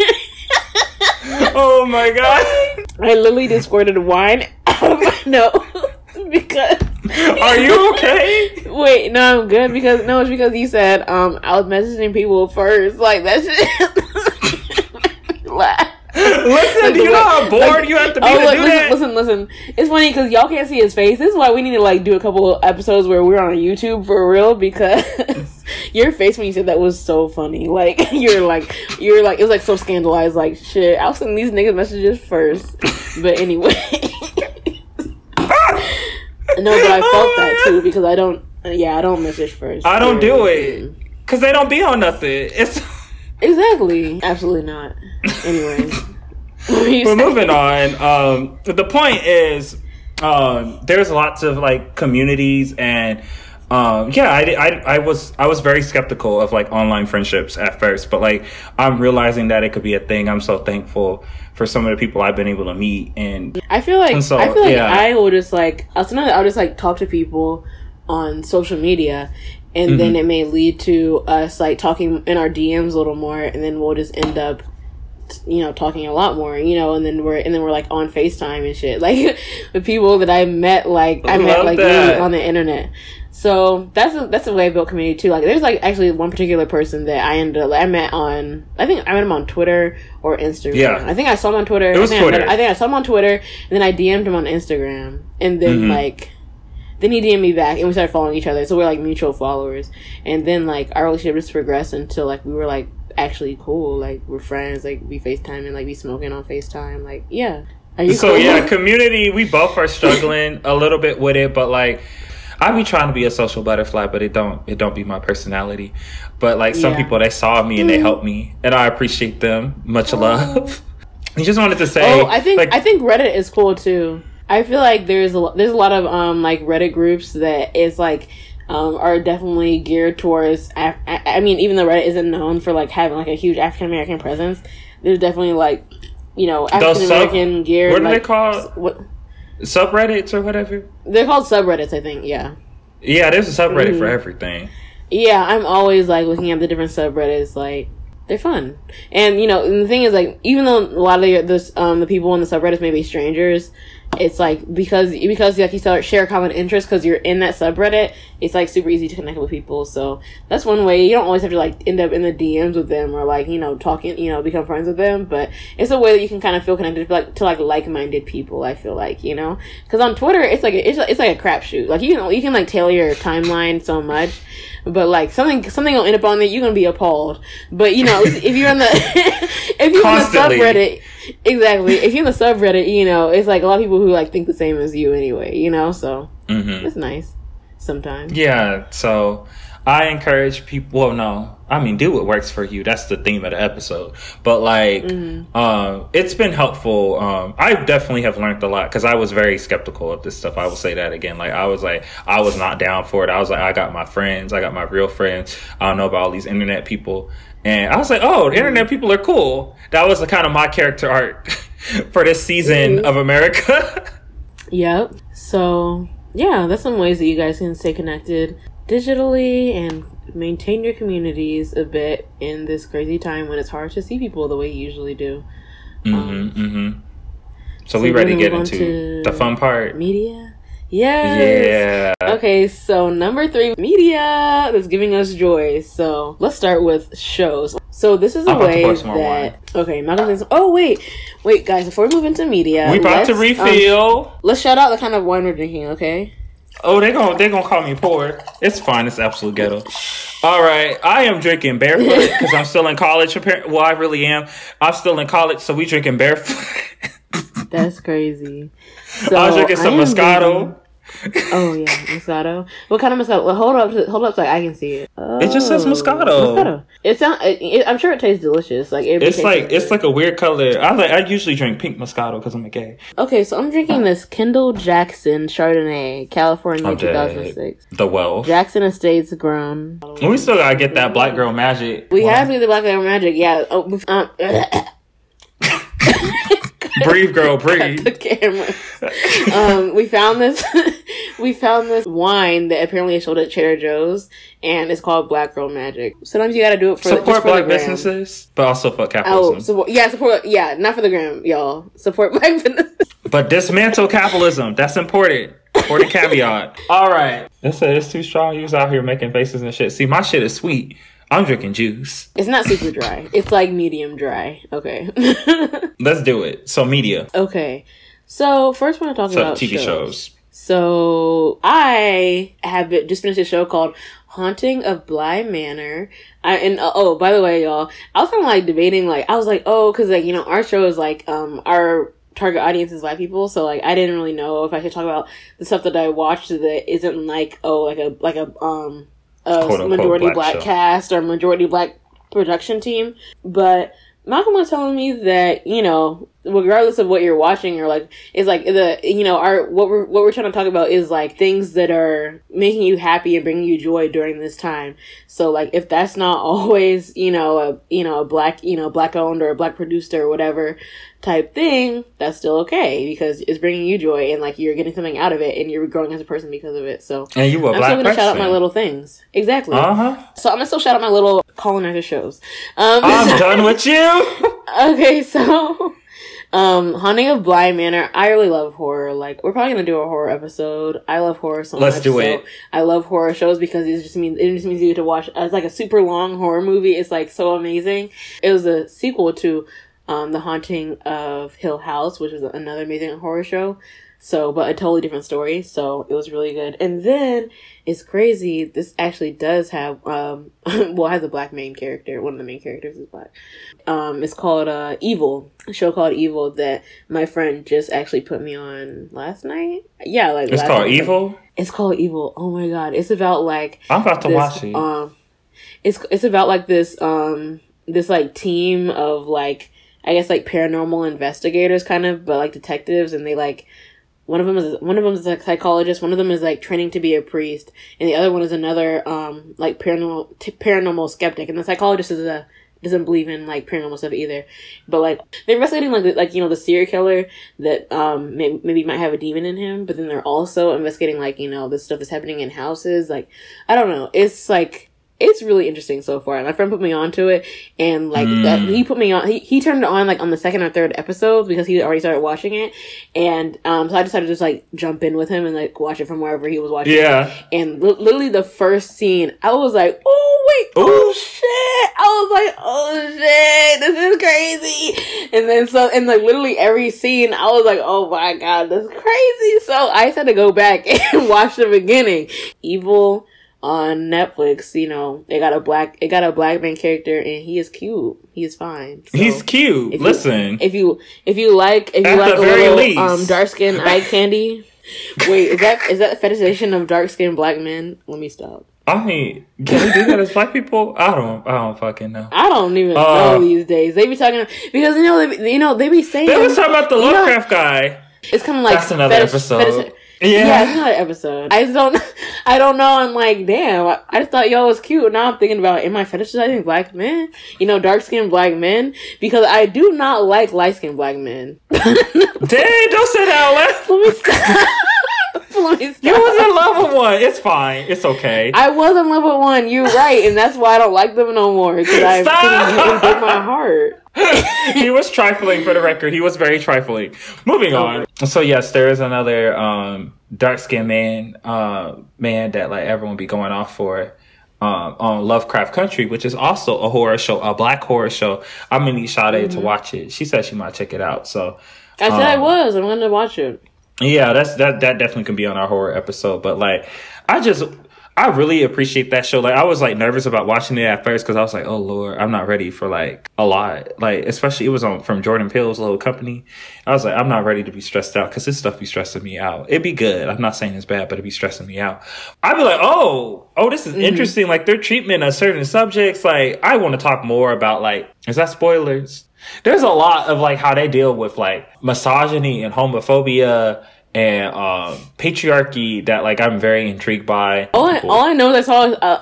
Oh my god. I literally just squirted wine out of my nose because. Are you okay? Wait, no, I'm good because it's because you said I was messaging people first. Like that shit. Laugh. Listen, Like, you know how bored you have to be to do that? Listen. It's funny because y'all can't see his face. This is why we need to like do a couple of episodes where we're on YouTube for real because your face when you said that was so funny. Like you're like it was like so scandalized. Like shit, I'll send these niggas messages first. But anyway, no, but I felt that too because I don't message first. I don't do it because they don't be on nothing. It's exactly absolutely not. Anyway. We're moving on. The point is, there's lots of like communities, and I was very skeptical of like online friendships at first, but like I'm realizing that it could be a thing. I'm so thankful for some of the people I've been able to meet, and I feel like I will just like I'll just like talk to people on social media. And then it may lead to us like talking in our DMs a little more, and then we'll just end up, talking a lot more, and then we're like on FaceTime and shit, like with people that I met literally on the internet. So that's a way I built community too. Like there's like actually one particular person that I met him on Twitter or Instagram. Yeah. I think I saw him on Twitter. It was Twitter. I think I saw him on Twitter, and then I DM'd him on Instagram, and then then he DM'd me back, and we started following each other. So we're like mutual followers, and then like our relationship just progressed until like we were like actually cool. Like we're friends. Like we FaceTime and like be smoking on FaceTime. Like yeah. Are you cool? Yeah, community. We both are struggling a little bit with it, but like I be trying to be a social butterfly, but it don't be my personality. But like some people, they saw me and they helped me, and I appreciate them. Much love. I just wanted to say. I think Reddit is cool too. I feel like there's a lot of like Reddit groups that is like are definitely geared towards. I mean, even though Reddit isn't known for like having like a huge African American presence, there's definitely like African American geared. What are they called? Subreddits or whatever. They're called subreddits, I think. Yeah. Yeah, there's a subreddit for everything. Yeah, I'm always like looking at the different subreddits. Like they're fun, and and the thing is like even though a lot of the people in the subreddits may be strangers. It's like because like you share a common interest because you're in that subreddit, it's like super easy to connect with people. So that's one way. You don't always have to like end up in the DMs with them or like talking become friends with them, but it's a way that you can kind of feel connected to like-minded people. I feel like because on Twitter it's like a crapshoot. Like you can like tailor your timeline so much, but like something will end up on there, you're gonna be appalled. But if you're in the if you're in the subreddit. Exactly. If you're in the subreddit, it's like a lot of people who like think the same as you anyway, so it's nice sometimes. Yeah, so I encourage people, well, no, I mean, do what works for you. That's the theme of the episode. But like, it's been helpful. I definitely have learned a lot because I was very skeptical of this stuff. I will say that again. Like, I was not down for it. I was like, I got my friends. I got my real friends. I don't know about all these internet people. And I was like, oh, the internet people are cool. That was the kind of my character arc for this season of America. Yep. So, yeah, that's some ways that you guys can stay connected digitally and maintain your communities a bit in this crazy time when it's hard to see people the way you usually do. So we ready to get into the fun part? Media? Yes. Yeah. Okay, so number 3, media that's giving us joy. So let's start with shows. So this is a way that Malcolm. Oh wait, guys! Before we move into media, we about to refill. Let's shout out the kind of wine we're drinking. Okay. Oh, they're gonna call me poor. It's fine. It's absolute ghetto. All right, I am drinking barefoot because I'm still in college. Well, I really am. I'm still in college, so we drinking barefoot. That's crazy. So I was drinking some I am Moscato. Oh yeah, Moscato. What kind of Moscato? Well, hold up, so I can see it. It just says Moscato. Moscato. I'm sure it tastes delicious. Like it's like a weird color. I usually drink pink Moscato because I'm a gay. Okay, so I'm drinking this Kendall Jackson Chardonnay, California, 2006. The Well. Jackson Estates grown. We still gotta get that Black Girl Magic. We have to get the Black Girl Magic. Yeah. Breathe, girl, breathe. The camera. We found this. We found this wine that apparently is sold at Trader Joe's, and it's called Black Girl Magic. Sometimes you got to do it for support for black businesses, but also fuck capitalism. Support. Yeah, not for the gram, y'all. Support black businesses, but dismantle capitalism. That's important. Important caveat. All right. They said it's too strong. You was out here making faces and shit. See, my shit is sweet. I'm drinking juice. It's not super dry. It's like medium dry. Okay. Let's do it. So media. Okay. So first we're going to talk about TV shows. So I have just finished a show called Haunting of Bly Manor. Oh, by the way, y'all, I was kind of like debating, like, I was like, oh, because like, you know, our show is like, our target audience is Black people, so like I didn't really know if I should talk about the stuff that I watched that isn't like, oh, like a majority black cast or majority black production team. But Malcolm was telling me that, you know, regardless of what you're watching, or like, it's like what we're trying to talk about is like things that are making you happy and bringing you joy during this time. So like, if that's not always, a black owned or a black produced or whatever type thing, that's still okay because it's bringing you joy and like you're getting something out of it and you're growing as a person because of it. So and you I'm still gonna shout out my little things. Exactly. So I'm gonna still shout out my little colonizer shows. I'm done with you. Okay, so Haunting of Bly Manor. I really love horror. Like, we're probably gonna do a horror episode. I love horror so much. Let's do it. I love horror shows because it just means you get to watch. It's like a super long horror movie. It's like so amazing. It was a sequel to The Haunting of Hill House, which was another amazing horror show. So, but a totally different story. So it was really good. And then it's crazy. This actually does have, it has a black main character. One of the main characters is black. It's called, Evil. A show called Evil that my friend just actually put me on last night. Yeah, like it's called Evil. It's called Evil. Oh my God. It's about like, I'm about to watch it. It's about like this like team of like, I guess like paranormal investigators kind of, but like detectives, and they like, one of them is a psychologist, one of them is like training to be a priest, and the other one is another like paranormal skeptic, and the psychologist doesn't believe in like paranormal stuff either, but like they're investigating like the serial killer that maybe might have a demon in him, but then they're also investigating like this stuff that's happening in houses. Like, I don't know, it's like, it's really interesting so far. My friend put me onto it, and like he put me on. He turned it on like on the second or third episode because he already started watching it, and so I decided to just like jump in with him and like watch it from wherever he was watching. Yeah. it. And literally the first scene, I was like, oh wait, oh shit! I was like, oh shit, this is crazy. And then and like literally every scene, I was like, oh my God, this is crazy. So I just had to go back and watch the beginning. Evil. On Netflix, it got a black main character, and he is cute. He is fine. So he's cute. Listen, if you like a little dark skin eye candy. Wait, is that the fetishization of dark skinned black men? Let me stop. I mean, can we do that as black people? I don't fucking know. I don't even know these days. They be talking because they be saying they was talking about the Lovecraft guy. It's kind of like that's another episode. Yeah, it's another episode. I don't know. I'm like, damn, I just thought y'all was cute. Now I'm thinking about, am I fetishizing black men? dark-skinned black men? Because I do not like light-skinned black men. Dang, don't say that out loud. Let me stop. You was in love with one. It's fine. It's okay. I was in love with one. You're right. And that's why I don't like them no more. Because I couldn't break my heart. He was trifling, for the record. He was very trifling. Moving on. So yes, there is another dark-skinned man that like everyone be going off for on Lovecraft Country, which is also a horror show, a black horror show. I'm gonna need Sade to watch it. She said she might check it out. So I said I was. I'm gonna watch it. Yeah, that definitely can be on our horror episode. But like, I I really appreciate that show. Like, I was like nervous about watching it at first because I was like, oh Lord, I'm not ready for like a lot. Like, especially it was on from Jordan Peele's little company. I was like, I'm not ready to be stressed out because this stuff be stressing me out. It'd be good. I'm not saying it's bad, but it'd be stressing me out. I'd be like, oh, this is interesting. Like, their treatment of certain subjects. Like, I want to talk more about, like, is that spoilers? There's a lot of like how they deal with like misogyny and homophobia and patriarchy that like I'm very intrigued by. All I know is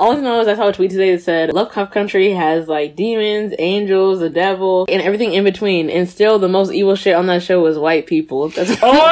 I saw a tweet today that said Lovecraft Country has like demons, angels, the devil, and everything in between, and still the most evil shit on that show was white people. I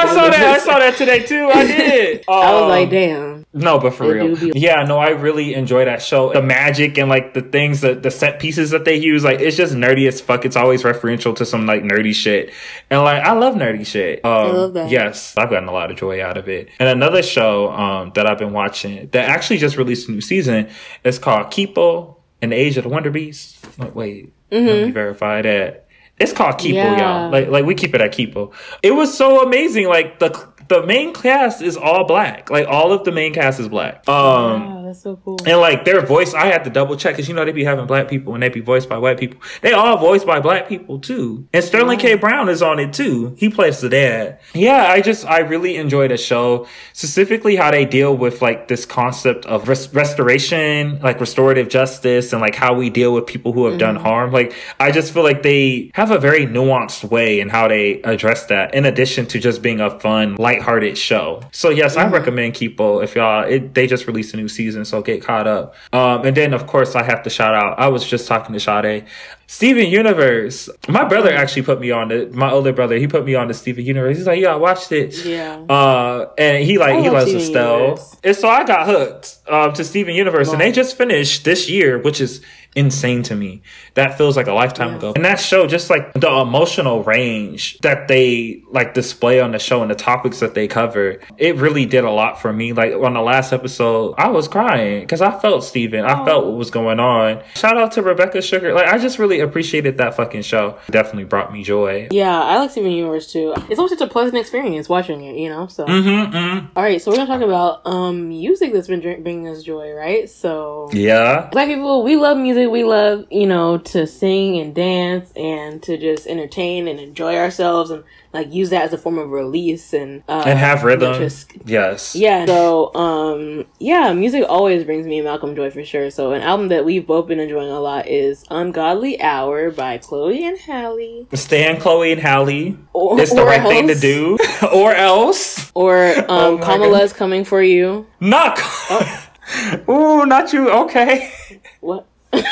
saw that today too. I did. I was like, damn. No, but for real, yeah, no, I really enjoy that show. The magic and like the things, the set pieces that they use, like it's just nerdy as fuck. It's always referential to some like nerdy shit, and like I love nerdy shit. I love that. Yes, I've gotten a lot of joy out of it. And another show that I've been watching that actually just released a new season is called Kipo and the Age of the Wonder Beast. Wait, let me verify that. It's called Kipo, y'all. Like we keep it at Kipo. It was so amazing. Like the main cast is all black. Like all of the main cast is black. Wow, that's so cool. And like their voice, I had to double check because they be having black people and they be voiced by white people. They all voiced by black people too. And Sterling K. Brown is on it too. He plays the dad. Yeah, I really enjoy the show. Specifically how they deal with like this concept of restoration, like restorative justice, and like how we deal with people who have done harm. Like I just feel like they have a very nuanced way in how they address that, in addition to just being a fun, lighthearted show. So yes, I recommend Kipo if y'all. They just released a new season, so get caught up. And then of course I have to shout out. I was just talking to Sade. Steven Universe. My brother actually put me on my older brother. He put me on to Steven Universe. He's like, yeah, I watched it. Yeah. And he loves Estelle. And so I got hooked to Steven Universe, and they just finished this year, which is insane to me. That feels like a lifetime ago. And that show, just like the emotional range that they like display on the show and the topics that they cover, it really did a lot for me. Like on the last episode, I was crying because I felt Steven. I felt what was going on. Shout out to Rebecca Sugar. Like I just really appreciated that fucking show. It definitely brought me joy. Yeah, I like Steven Universe too. It's always such a pleasant experience watching it, so. All right, so we're gonna talk about music that's been bringing us joy, right? So yeah, black people, we love music. We love, to sing and dance and to just entertain and enjoy ourselves and like use that as a form of release and have rhythm. Yes. Yeah. So music always brings me Malcolm joy for sure. So an album that we've both been enjoying a lot is Ungodly Hour by Chloe and Halle. Stan Chloe and Halle. It's the right thing to do. Or else. Or Kamala's Coming For You. Not. Ooh, not you. Okay. What?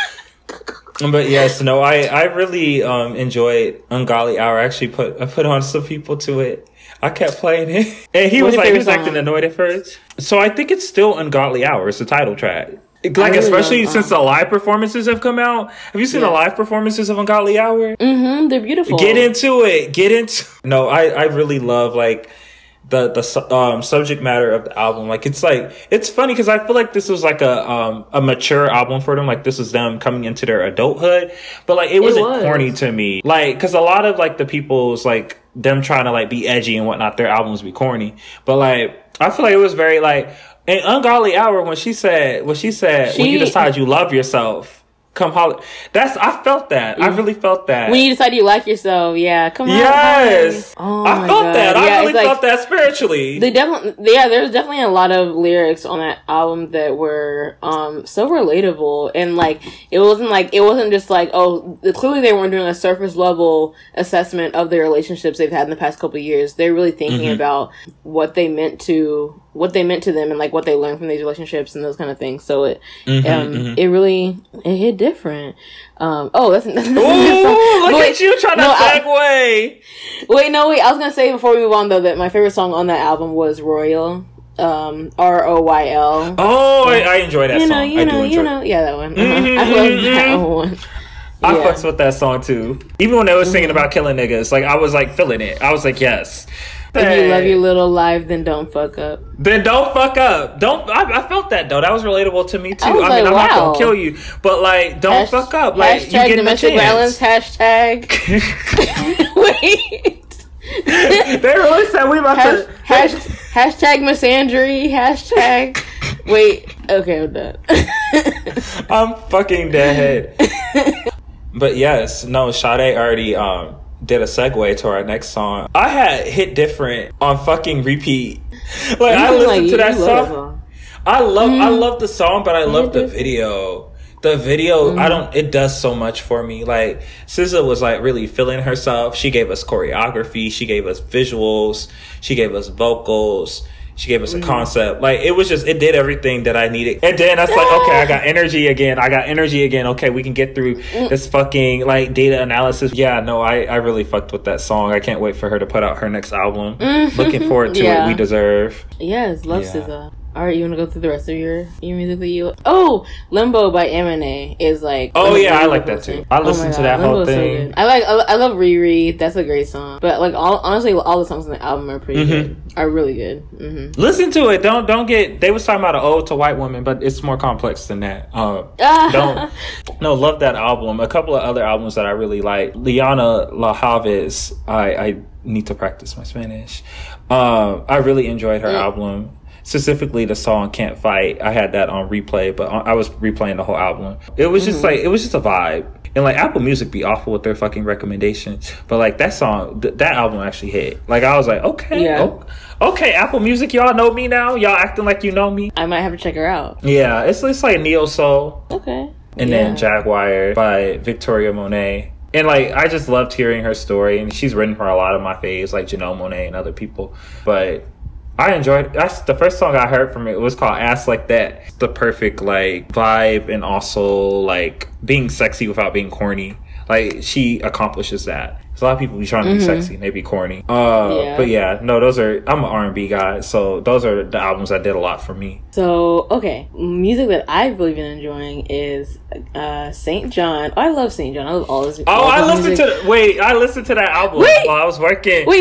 But yes, no, I really enjoyed Ungodly Hour. I actually put on some people to it. I kept playing it, and he was acting annoyed at first. So I think it's still Ungodly Hour. It's the title track. Like especially since the live performances have come out. Have you seen the live performances of Ungodly Hour? They're beautiful. Get into it. No, I really love like the subject matter of the album. Like it's funny because I feel like this was like a mature album for them. Like this was them coming into their adulthood, but like it wasn't corny to me. Like because a lot of like the people's like them trying to like be edgy and whatnot, their albums be corny. But like I feel like it was very like in Ungodly Hour when she said when you decide you love yourself. Come holler. I felt that. I really felt that. When you decide you like yourself, come on. Yes. I felt that. I really felt that spiritually. There's definitely a lot of lyrics on that album that were so relatable, and like it wasn't just like, clearly they weren't doing a surface level assessment of the relationships they've had in the past couple of years. They're really thinking about what they meant to them and like what they learned from these relationships and those kind of things. So it really hit different. That's Ooh, look at you trying to segue. Wait, I was gonna say before we move on though that my favorite song on that album was Royal. ROYL. Oh, I enjoy that song. Yeah, that one. I love that one. I fucks with that song too. Even when they was singing about killing niggas, like I was like feeling it. I was like, yes. If you love your little life, then don't fuck up. I felt that though. That was relatable to me too. I'm not gonna kill you, but like, don't fuck up. Like, you get domestic violence. Hashtag. Wait. They really said we about to. Hashtag misandry. Hashtag. Wait. Okay, I'm done. I'm fucking dead. But yes, no, Sade already did a segue to our next song. I had Hit Different on fucking repeat. Like I listened to that song. I love the song, but I love the video. The video, it does so much for me. Like SZA was like really feeling herself. She gave us choreography, she gave us visuals, she gave us vocals. She gave us a concept. Like, it did everything that I needed. And then I was like, okay, I got energy again. Okay, we can get through this fucking, like, data analysis. Yeah, no, I really fucked with that song. I can't wait for her to put out her next album. Looking forward to it. We deserve. Yes, love SZA. All right, you want to go through the rest of your music that you... Oh, Limbo by Eminem is like... Oh, yeah, I like that too. I listened to that whole thing. So I love Riri. That's a great song. But like, honestly, all the songs on the album are pretty good. Are really good. Listen to it. Don't get... They was talking about an ode to white women, but it's more complex than that. Love that album. A couple of other albums that I really like. Liana La Havas. I need to practice my Spanish. I really enjoyed her album. Specifically the song Can't Fight. I had that on replay, but I was replaying the whole album. It was just like, it was just a vibe. And like Apple Music be awful with their fucking recommendations. But like that song, that album actually hit. Like I was like, okay, Apple Music, y'all know me now? Y'all acting like you know me? I might have to check her out. Yeah, it's like Neo Soul. Okay. And then Jaguar by Victoria Monet. And like I just loved hearing her story. And she's written for a lot of my faves, like Janelle Monáe and other people. But I enjoyed. That's the first song I heard from it. It was called Ass Like That. The perfect like vibe, and also like being sexy without being corny. Like she accomplishes that. There's a lot of people be trying to be sexy and they be corny. But yeah, no, I'm an R&B guy, so those are the albums that did a lot for me. So okay, music that I've really been enjoying is St. John. I love St. John. I love all this. I listened to that album while I was working. Okay,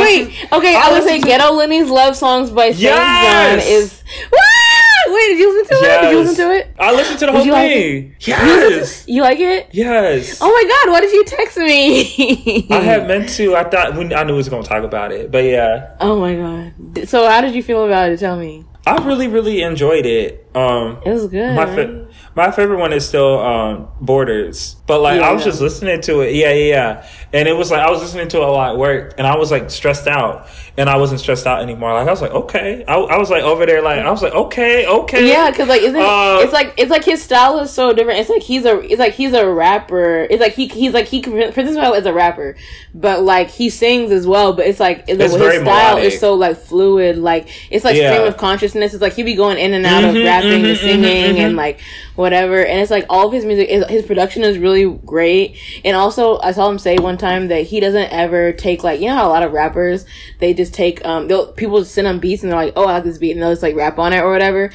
I was saying Ghetto Lenny's Love Songs by St. John is. Wait, did you listen to it? Did you listen to it? I listened to the whole thing. Yes. You like it? Yes. Oh my God, why did you text me? I had meant to. I knew we was going to talk about it, but yeah. Oh my God. So how did you feel about it? Tell me. I really, really enjoyed it. It was good. My favorite one is still Borders. But like I was just listening to it. Yeah. And it was like I was listening to it while at work, and I was like stressed out. And I wasn't stressed out anymore. Like I was like, okay. I was like over there like I was like, okay. Yeah, because like it's like his style is so different. It's like he's a rapper. It's like he presents himself as a rapper, but like he sings as well. But it's like his style melodic. Is so like fluid. Like it's like stream of consciousness. It's like he be going in and out of rapping and singing and like whatever. And it's like all of his music, his production is really great. And also I saw him say one time that he doesn't ever take like, you know how a lot of rappers, they just take people just send them beats and they're like, oh, I like this beat, and they'll just like rap on it or whatever.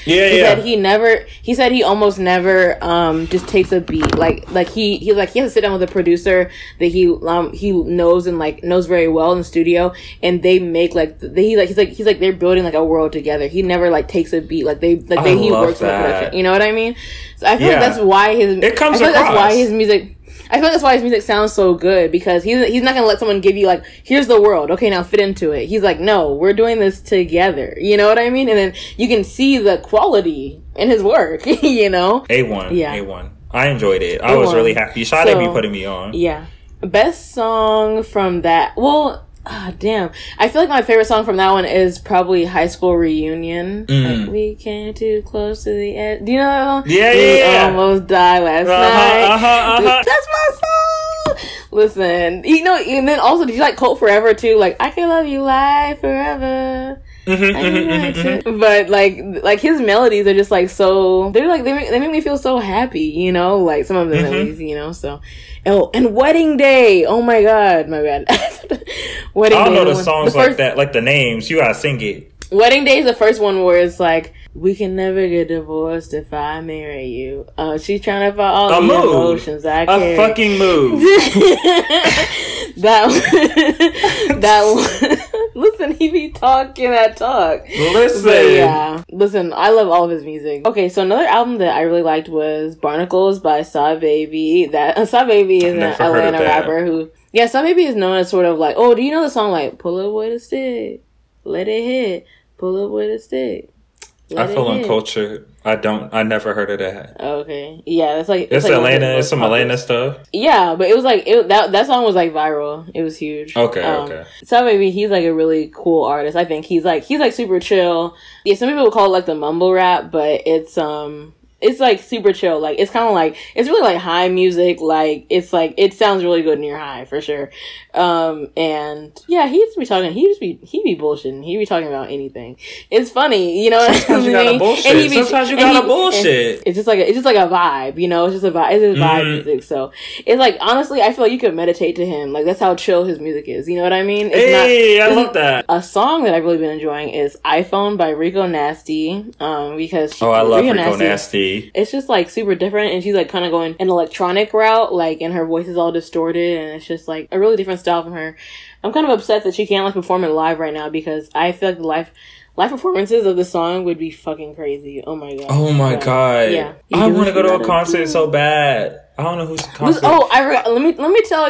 He said he almost never just takes a beat. Like he has to sit down with a producer that he knows and like knows very well in the studio, and they make he's like they're building like a world together. He never like takes a beat. He works with the production. You know what I mean? So I feel like that's why I feel like that's why his music sounds so good, because he's not gonna let someone give you like, here's the world, okay, now fit into it. He's like, no, we're doing this together. You know what I mean? And then you can see the quality in his work. You know, A1, yeah, A1. I enjoyed it. I was really happy. Sade be putting me on. Yeah, best song from that. Well. Damn. I feel like my favorite song from that one is probably High School Reunion. Like, we came too close to the edge. Do you know that song? Yeah. Almost died last night. That's my song. Listen, you know, and then also, did you like Colt Forever too? Like, I can love you like forever. But like his melodies are just like so, they're like, they make me feel so happy, you know, like some of them at least, you know. So and Wedding Day, oh my God, my bad. Wedding Day, I don't know the songs like that, like the names, you gotta sing it. Wedding Day is the first one where it's like, we can never get divorced if I marry you. She's trying to find all the emotions I carry. A fucking move. that one. Listen, he be talking that talk. Listen. But yeah. Listen, I love all of his music. Okay, so another album that I really liked was Barnacles by Saw Baby. Saw Baby is an Atlanta rapper who... Yeah, Saw Baby is known as sort of like... Oh, do you know the song like... Pull up with a stick, let it hit, pull up with a stick, I feel hit. uncultured. I never heard of that. Okay, yeah, it's like It's like Atlanta. It's some Atlanta stuff. Yeah, but it was like that song was like viral. It was huge. Okay. So maybe he's like a really cool artist. I think he's like super chill. Yeah, some people would call it like the mumble rap, but it's like super chill. Like it's kind of like it's really like high music. Like it's like it sounds really good when you're high for sure. And yeah, he used to be talking. He be bullshitting. He be talking about anything. It's funny, you know. Sometimes you gotta bullshit. Sometimes you gotta bullshit. It's just like a vibe, you know. It's just a vibe. It's just vibe music. So it's like honestly, I feel like you could meditate to him. Like that's how chill his music is. You know what I mean? I love that. A song that I've really been enjoying is "iPhone" by Rico Nasty. Because I love Rico Nasty. It's just like super different, and she's like kind of going an electronic route, like, and her voice is all distorted, and it's just like a really different style from her. I'm kind of upset that she can't like perform it live right now because I feel like the live performances of the song would be fucking crazy. Oh my god. Oh my god. Yeah. I want to go to a concert so bad. I don't know who's concert. I forgot. Let me tell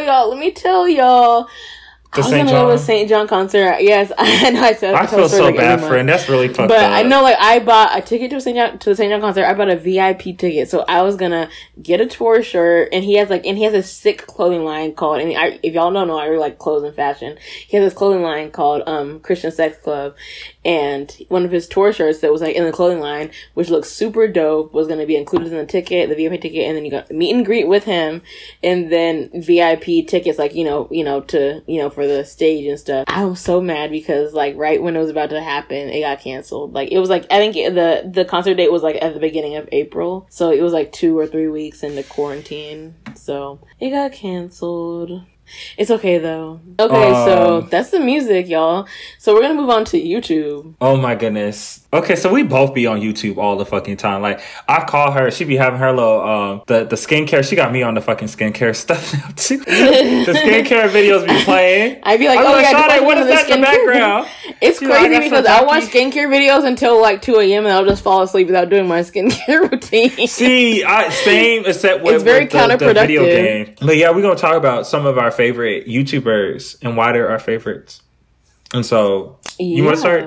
y'all. I was gonna go with St. John concert. Yes, I know. I feel so bad for him. That's really fucked up. But I know, like, I bought a ticket to the St. John concert. I bought a VIP ticket, so I was gonna get a tour shirt. And he has a sick clothing line called. And if y'all don't know, I really like clothes and fashion. He has this clothing line called Christian Sex Club, and one of his tour shirts that was like in the clothing line, which looks super dope, was gonna be included in the ticket, the VIP ticket, and then you got meet and greet with him, and then VIP tickets, like for the stage and stuff. I was so mad because like right when it was about to happen, it got canceled. Like it was like I think the concert date was like at the beginning of April, so it was like 2 or 3 weeks into quarantine, so it got canceled. It's okay though. Okay, so that's the music, y'all. So we're gonna move on to YouTube. Oh my goodness. Okay, so we both be on YouTube all the fucking time. Like I call her, she be having her little the skincare. She got me on the fucking skincare stuff now too. The skincare videos be playing. I'd be like, what is that in the background? It's crazy because I watch skincare videos until like 2 a.m. and I'll just fall asleep without doing my skincare routine. See, same except with, it's very counterproductive. The video game. But yeah, we're gonna talk about some of our favorite YouTubers and why they're our favorites. And so, you want to start?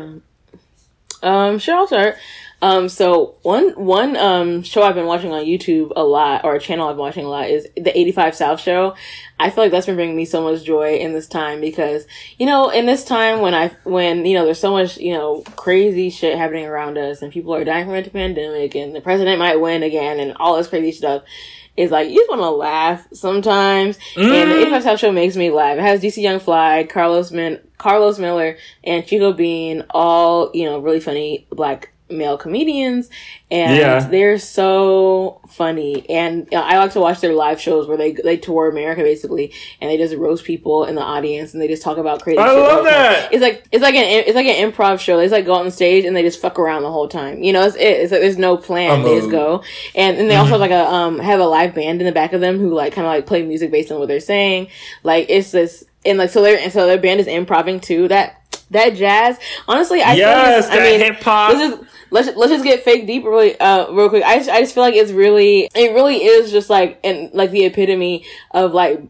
Sure, I'll start. So one show I've been watching on YouTube a lot, or a channel I've been watching a lot, is the 85 South show. I feel like that's been bringing me so much joy in this time because, in this time when there's so much, crazy shit happening around us and people are dying from the pandemic and the president might win again and all this crazy stuff. It's like, you just want to laugh sometimes. And the 85 South show makes me laugh. It has DC Young Fly, Carlos Miller, and Chico Bean, all, really funny black male comedians. And they're so funny. And I like to watch their live shows where they tour America basically, and they just roast people in the audience and they just talk about crazy shit. I love that. It's like an improv show. They just like go on the stage and they just fuck around the whole time. It's like there's no plan. They just go. And they also have like have a live band in the back of them who like kind of like play music based on what they're saying. Like it's this, and like so their band is improving too. That jazz, honestly, hip hop. Let's just get fake deep real quick. I just feel like it really is just like the epitome of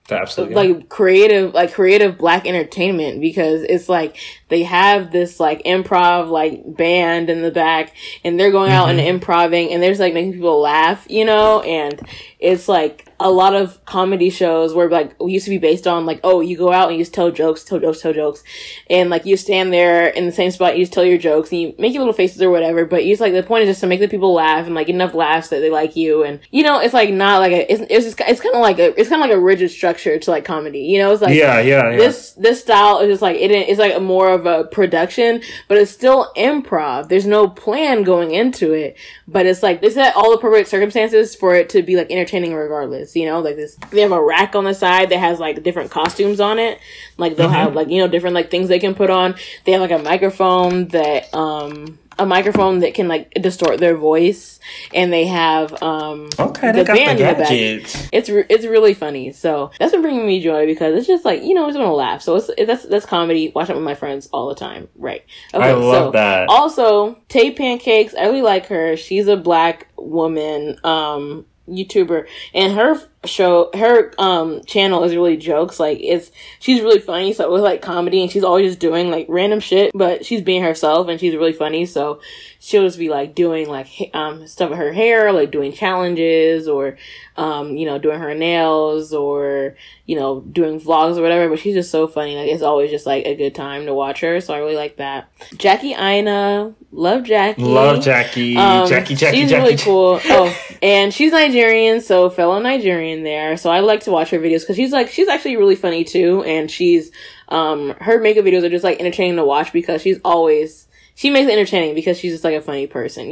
creative black entertainment, because it's like they have this like improv like band in the back and they're going out and improving and they're just like making people laugh, and it's like a lot of comedy shows where like we used to be based on like, oh, you go out and you just tell jokes, and like you stand there in the same spot, you just tell your jokes and you make your little faces or whatever, but you just like the point is just to make the people laugh and like get enough laughs that they like you, and it's like not like it's kind of like a rigid structure to like comedy, it's like this style is just like it's like more of a production, but it's still improv. There's no plan going into it, but it's like this at all the appropriate circumstances for it to be like entertaining regardless. Like this, they have a rack on the side that has like different costumes on it. Like they'll have like different like things they can put on. They have like a microphone that can like distort their voice, and they have they band got the gadgets. It's really funny. So that's been bringing me joy because it's just like it's gonna laugh. So that's comedy. Watch it with my friends all the time. Right? Okay, I love that. Also, Tay Pancakes. I really like her. She's a black woman YouTuber, and channel is really jokes. Like she's really funny. So with like comedy, and she's always just doing like random shit, but she's being herself and she's really funny. So she'll just be like doing like stuff with her hair, like doing challenges, or doing her nails, or doing vlogs or whatever. But she's just so funny. Like it's always just like a good time to watch her. So I really like that. Jackie Aina, love Jackie. She's really cool. Oh, and she's Nigerian, so fellow Nigerian there. So I like to watch her videos because she's actually really funny too, and she's her makeup videos are just like entertaining to watch because she makes it entertaining because she's just like a funny person,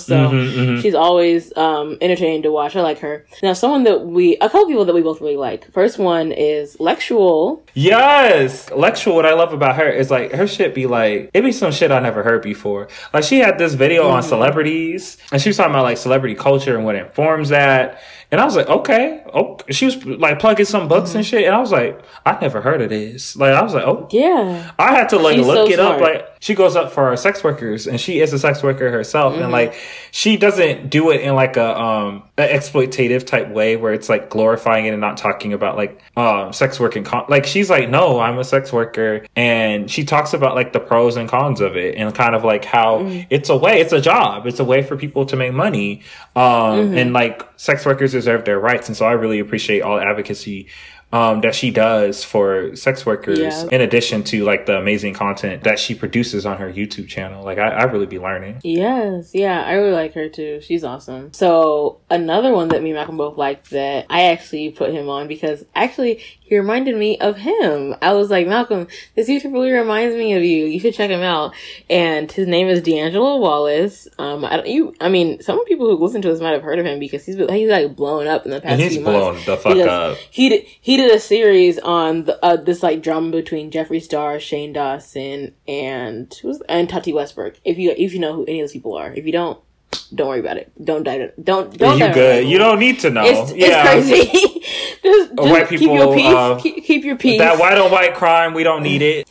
so she's always entertaining to watch. I like her. Now, a couple people that we both really like. First one is Lexual. Yes, Lexual. What I love about her is like her shit be like, it be some shit I never heard before. Like she had this video on celebrities, and she was talking about like celebrity culture and what informs that. And I was like, okay. She was like plugging some books and shit. And I was like, I never heard of this. Like, I was like, oh. Yeah. I had to like She's look so it up. smart. Like, she goes up for sex workers, and she is a sex worker herself. And like, she doesn't do it in like a exploitative type way where it's like glorifying it and not talking about like sex working. Like, she's like, no, I'm a sex worker. And she talks about like the pros and cons of it and kind of like how it's a job. It's a way for people to make money. And like sex workers deserve their rights. And so I really appreciate all the advocacy that she does for sex workers, in addition to like the amazing content that she produces on her YouTube channel. Like I really be learning. Yes, yeah, I really like her too. She's awesome. So another one that me and Malcolm both like that I actually put him on because actually he reminded me of him. I was like, Malcolm, this YouTuber really reminds me of you. You should check him out. And his name is D'Angelo Wallace. I mean, some people who listen to us might have heard of him because he's like blown up in the past few months. He's blown the fuck up. He did a series on this like drama between Jeffree Star, Shane Dawson, and Tati Westbrook. If you know who any of those people are, if you don't worry about it. Don't dive it. Don't. You good? You don't need to know. It's crazy. just white people, keep your peace. Keep your peace. That white on white crime, we don't need it.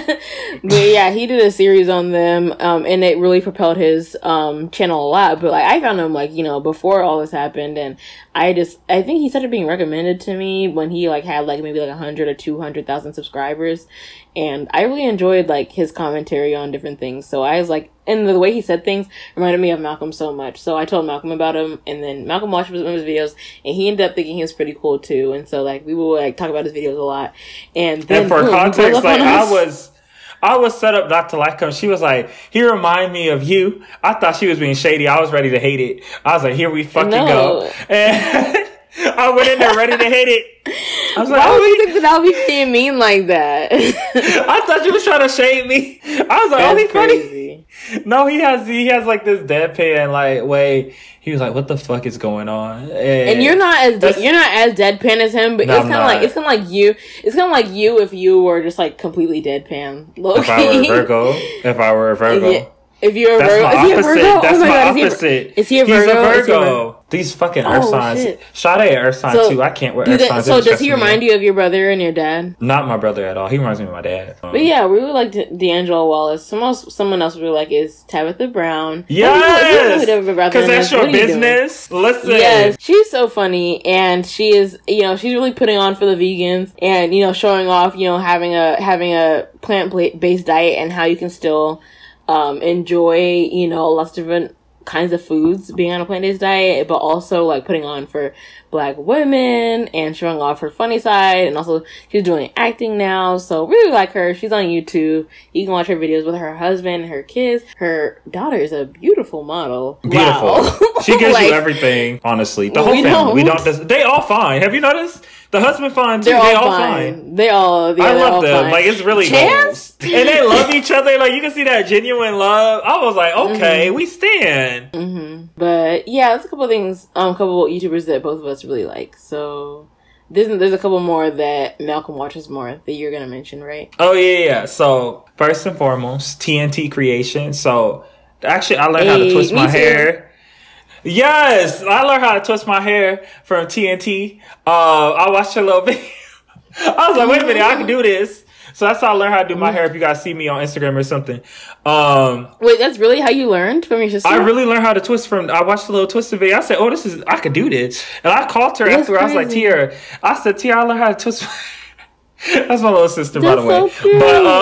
But yeah, he did a series on them, and it really propelled his channel a lot. But like, I found him like before all this happened, and I think he started being recommended to me when he like had like maybe like 100 or 200,000 subscribers, and I really enjoyed like his commentary on different things. So I was like, and the way he said things reminded me of Malcolm so much. So I told Malcolm about him, and then Malcolm watched one of his videos, and he ended up thinking he was pretty cool too. And so like we would like talk about his videos a lot. And then for context, like I was set up not to like him. She was like, he remind me of you. I thought she was being shady. I was ready to hate it. I was like, here we fucking go. And I went in there ready to hate it. I was like, why would you think that I would be being mean like that? I thought you was trying to shade me. I was like, oh, he's funny. No, he has like this deadpan like way. He was like, what the fuck is going on? And you're not as deadpan as him, but it's kind of like you if you were just like completely deadpan. If I were a Virgo. Yeah. If you're a Virgo, that's my opposite. Is he a Virgo? He's a Virgo. These fucking earth signs. Shit. Sade Earth sign too. I can't wear earth signs. So does he remind you of your brother and your dad? Not my brother at all. He reminds me of my dad. But yeah, we would like D'Angelo Wallace. Someone else we would like is Tabitha Brown. Yes, because that's your business. Listen, yes, she's so funny, and she is. She's really putting on for the vegans, and showing off. Having a plant-based diet and how you can still enjoy lots of different kinds of foods being on a plant-based diet, but also like putting on for Black women and showing off her funny side, and also she's doing acting now, so really like her. She's on YouTube. You can watch her videos with her husband, her kids. Her daughter is a beautiful model. Beautiful. Wow. She gives you everything, honestly. The whole family. They all fine. Have you noticed? The husband fine too. They all fine. I love them. Like, it's really Chance? goals. And they love each other. Like, you can see that genuine love. I was like, okay, we stand. Mm-hmm. But yeah, there's a couple of things, couple of YouTubers that both of us really like. So there's a couple more that Malcolm watches more that you're gonna mention, right? Oh yeah. So first and foremost, TNT Creation. So actually, I learned how to twist my hair. Yes, I learned how to twist my hair from TNT. I watched her little video. I was like, wait a minute, I can do this. So that's how I learned how to do my hair. If you guys see me on Instagram or something. Wait, that's really how you learned from your sister? I really learned how to twist I watched a little twisting video. I said, oh, I could do this. And I called her after. I was like, Tiara. I said, Tiara, I learned how to twist. That's my little sister, by the way. So cute.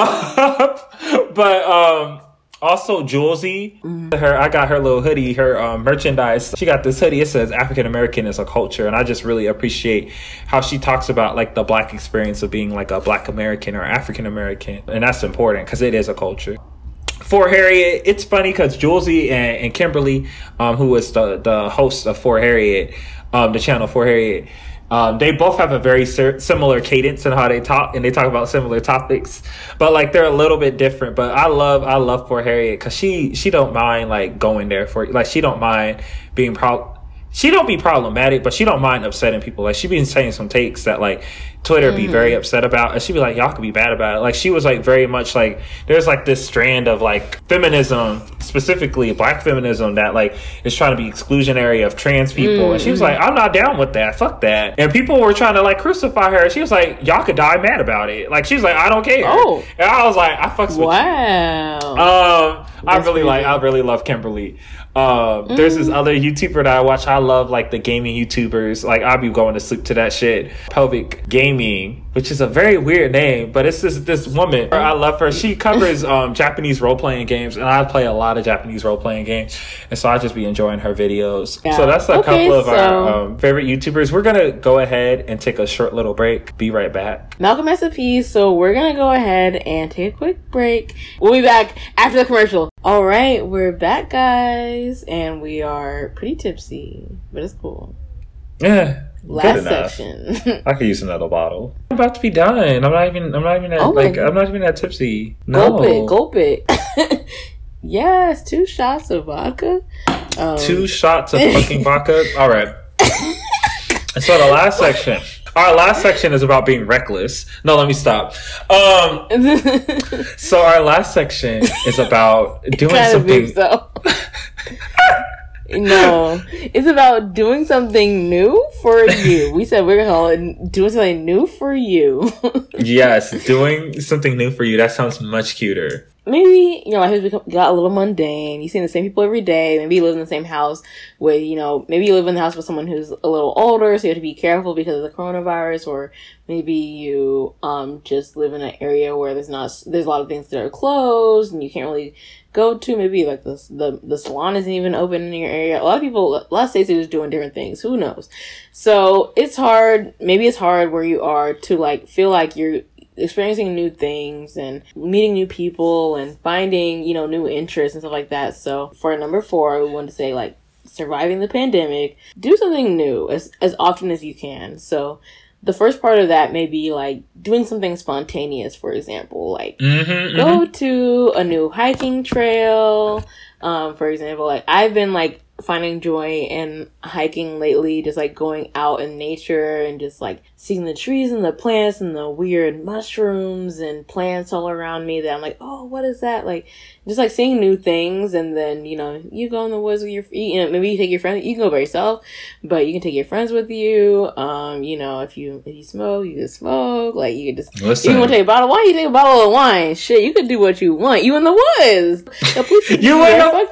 But also Julesy, I got her little hoodie, her merchandise. She got this hoodie. It says African American is a culture, and I just really appreciate how she talks about like the Black experience of being like a Black American or African American, and that's important because it is a culture. For Harriet, it's funny because Julesy and Kimberly, who is the host of For Harriet, the channel For Harriet. They both have a very similar cadence in how they talk, and they talk about similar topics, but like they're a little bit different. But I love For Harriet because she don't mind like going there for, like, she don't mind being she don't be problematic, but she don't mind upsetting people. Like, she been saying some takes that like Twitter be very upset about, and she be like, y'all could be bad about it. Like, she was like very much like, there's like this strand of like feminism, specifically Black feminism, that like is trying to be exclusionary of trans people, and she was like, I'm not down with that, fuck that. And people were trying to like crucify her. She was like, y'all could die mad about it. Like, she was like, I don't care. Oh, and I was like, I fucks with you. Wow. I really love Kimberly. There's this other YouTuber that I watch. I love like the gaming YouTubers. Like, I'll be going to sleep to that shit. Pelvic Gaming, which is a very weird name, but it's this woman. I love her. She covers Japanese role-playing games, and I play a lot of Japanese role-playing games, and so I just be enjoying her videos. Yeah. So that's a couple of our favorite YouTubers. We're gonna go ahead and take a short little break. Be right back. Malcolm has a piece, so we're gonna go ahead and take a quick break. We'll be back after the commercial. All right, we're back, guys, and we are pretty tipsy, but it's cool. Yeah. Last section. I could use another bottle. I'm about to be done. I'm not even that tipsy. No. Gulp it. Yes, 2 shots of vodka. 2 shots of fucking vodka. All right. So the last section. Our last section is about being reckless. No, let me stop. So our last section is about doing something. No, it's about doing something new for you. We said we're gonna call it doing something new for you. Yes, doing something new for you. That sounds much cuter. Maybe your life has got a little mundane. You see the same people every day. Maybe you live in the same house with, maybe you live in the house with someone who's a little older, so you have to be careful because of the coronavirus. Or maybe you just live in an area where there's a lot of things that are closed and you can't really go to. Maybe like the salon isn't even open in your area. A lot of states are just doing different things. Who knows? So it's hard. Maybe it's hard where you are to like feel like you're experiencing new things and meeting new people and finding, new interests and stuff like that. So for number 4, we wanted to say like surviving the pandemic, do something new as often as you can. So the first part of that may be like doing something spontaneous, for example, like go to a new hiking trail. For example, like I've been like finding joy in hiking lately, just like going out in nature and just like seeing the trees and the plants and the weird mushrooms and plants all around me that I'm like, oh, what is that? Like just like seeing new things. And then, you go in the woods with maybe you take your friends, you can go by yourself, but you can take your friends with you. If you smoke, you can smoke. Like you can just, you want to take a bottle of wine, you take a bottle of wine. Shit, you can do what you want. You in the woods. You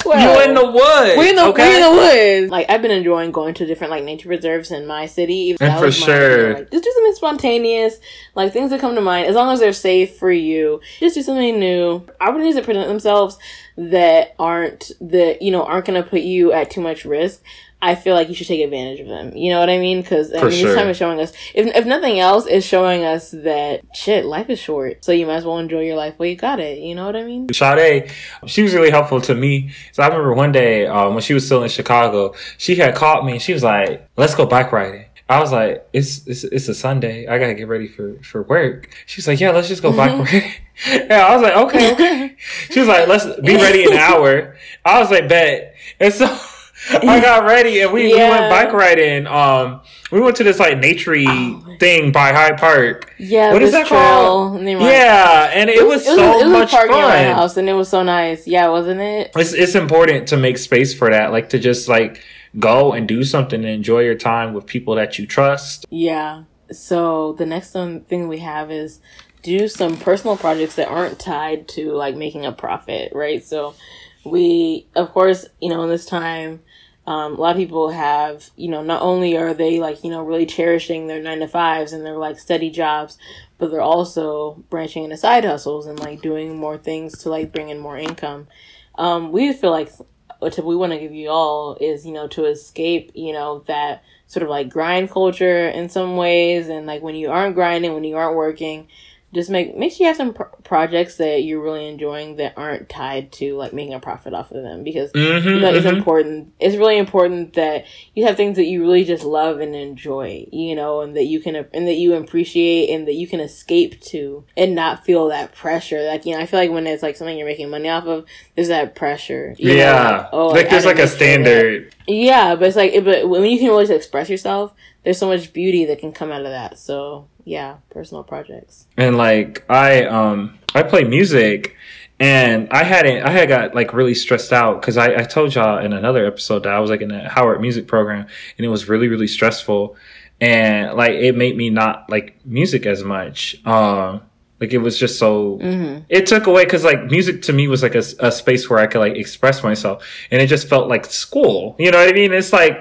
in the woods. We're in the woods. Like I've been enjoying going to different like nature reserves in my city. And for sure. Like, just do something spontaneous, like things that come to mind, as long as they're safe for you. Just do something new. Opportunities that present themselves that aren't going to put you at too much risk. I feel like you should take advantage of them. You know what I mean? Because this time is showing us, if nothing else, it's showing us that life is short. So you might as well enjoy your life while you got it. You know what I mean? Sade, she was really helpful to me. So I remember one day when she was still in Chicago, she had called me and she was like, "Let's go bike riding." I was like, it's a Sunday. I gotta get ready for work. She's like, yeah, let's just go bike riding. Yeah, I was like, okay. She was like, let's be ready in an hour. I was like, bet. And so I got ready and we went bike riding. We went to this like naturey thing by Hyde Park. Yeah, what is that called? Yeah, and it was so much fun. Near my house, and it was so nice. Yeah, wasn't it? It's important to make space for that, like to just like go and do something and enjoy your time with people that you trust. Yeah. So the next thing we have is do some personal projects that aren't tied to like making a profit, right? So we, of course, in this time, a lot of people have, not only are they like, really cherishing their 9-to-5s and their like steady jobs, but they're also branching into side hustles and like doing more things to like bring in more income. We feel like what tip we want to give you all is, to escape, that sort of like grind culture in some ways. And like when you aren't grinding, when you aren't working, just make sure you have some projects that you're really enjoying that aren't tied to like making a profit off of them, because it's important. It's really important that you have things that you really just love and enjoy, and that you can, and that you appreciate, and that you can escape to and not feel that pressure. Like, I feel like when it's like something you're making money off of, there's that pressure. There's like a standard. Yeah, but it's like, but when you can really just express yourself, there's so much beauty that can come out of that. So yeah, personal projects. And like I play music, and I had got like really stressed out because I told y'all in another episode that I was like in a Howard music program, and it was really, really stressful, and like it made me not like music as much. Like it was just so, it took away, because like music to me was like a space where I could like express myself, and it just felt like school. You know what I mean? It's like,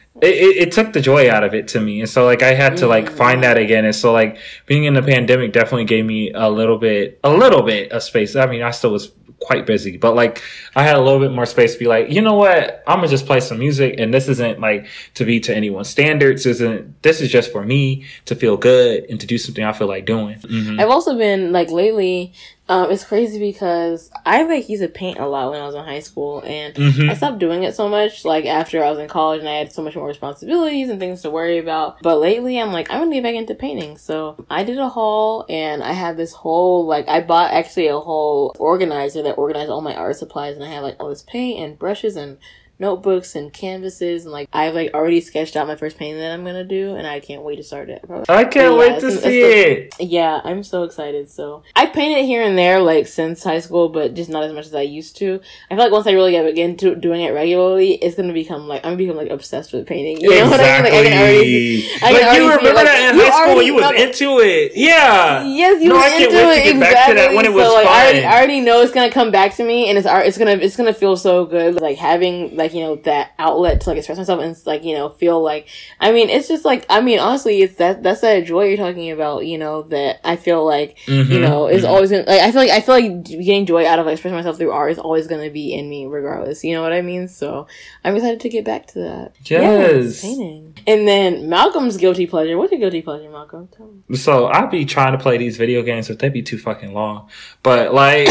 it took the joy out of it to me. And so like I had to like find that again. And so like being in the pandemic definitely gave me a little bit of space. I mean, I still was quite busy, but like I had a little bit more space to be like, you know what, I'm gonna just play some music, and this isn't like to be to anyone's standards. This is just for me to feel good and to do something I feel like doing. I've also been like lately, it's crazy because I like used to paint a lot when I was in high school, and I stopped doing it so much like after I was in college and I had so much more responsibilities and things to worry about. But lately I'm like, I'm gonna get back into painting. So I did a haul, and I had this whole like, I bought actually a whole organizer that organized all my art supplies, and I had like all this paint and brushes and notebooks and canvases, and like I've like already sketched out my first painting that I'm gonna do, and I can't wait to start it. I can't wait to see it. Yeah, I'm so excited. So I painted here and there like since high school, but just not as much as I used to. I feel like once I really get into doing it regularly, it's gonna become like, I'm gonna become like obsessed with painting. You know what I mean? Like I can already see. Like you remember that in high school, you was into it. Yeah. Yes, you was into it. Exactly. Back to that when it was so, like, fun. I already know it's gonna come back to me, and it's gonna feel so good. Like having like, that outlet to like express myself and like, feel like, I mean, it's just like, I mean, honestly, it's that's that joy you're talking about, that I feel like, is always gonna, like, I feel like getting joy out of like expressing myself through art is always going to be in me regardless. You know what I mean? So I'm excited to get back to that. Yes. Painting. And then Malcolm's guilty pleasure. What's your guilty pleasure, Malcolm? Tell me. So I be trying to play these video games, but they be too fucking long. But like,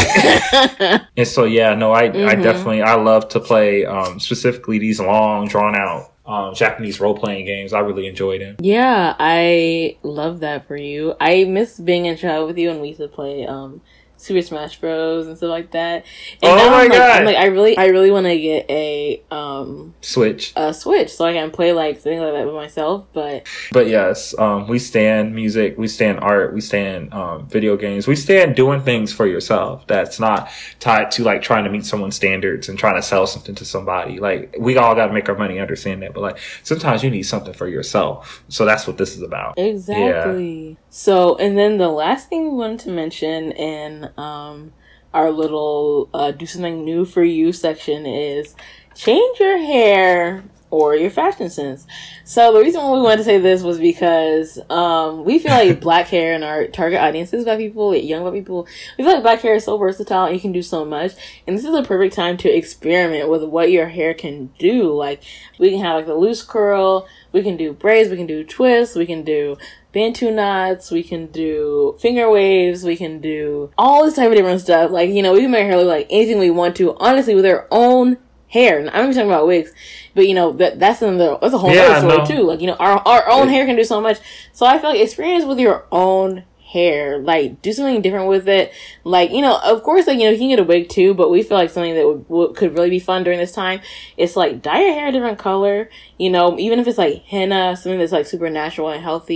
and so yeah, no, I definitely, I love to play, specifically these long, drawn out Japanese role-playing games. I really enjoy them. Yeah, I love that for you. I miss being in childhood with you, and we used to play Super Smash Bros. And stuff like that. And oh my god! I'm like, I really want to get a Switch, so I can play like things like that with myself. But yes, we stand music, we stand art, we stand video games, we stand doing things for yourself that's not tied to like trying to meet someone's standards and trying to sell something to somebody. Like we all got to make our money, understand that, but like sometimes you need something for yourself. So that's what this is about. Exactly. Yeah. So, and then the last thing we wanted to mention in our little do something new for you section is change your hair or your fashion sense. So the reason why we wanted to say this was because we feel like black hair in our target audiences, black people, young black people, we feel like black hair is so versatile and you can do so much. And this is a perfect time to experiment with what your hair can do. Like we can have like the loose curl, we can do braids, we can do twists, we can do Bantu knots, we can do finger waves, we can do all this type of different stuff. Like, we can make our hair look like anything we want to, honestly, with our own hair. And I'm not talking about wigs, but that's a whole other story too. Like, our own hair can do so much. So I feel like experience with your own hair, like do something different with it. Like, of course, like, you can get a wig too, but we feel like something that could really be fun during this time is like dye your hair a different color, even if it's like henna, something that's like super natural and healthy,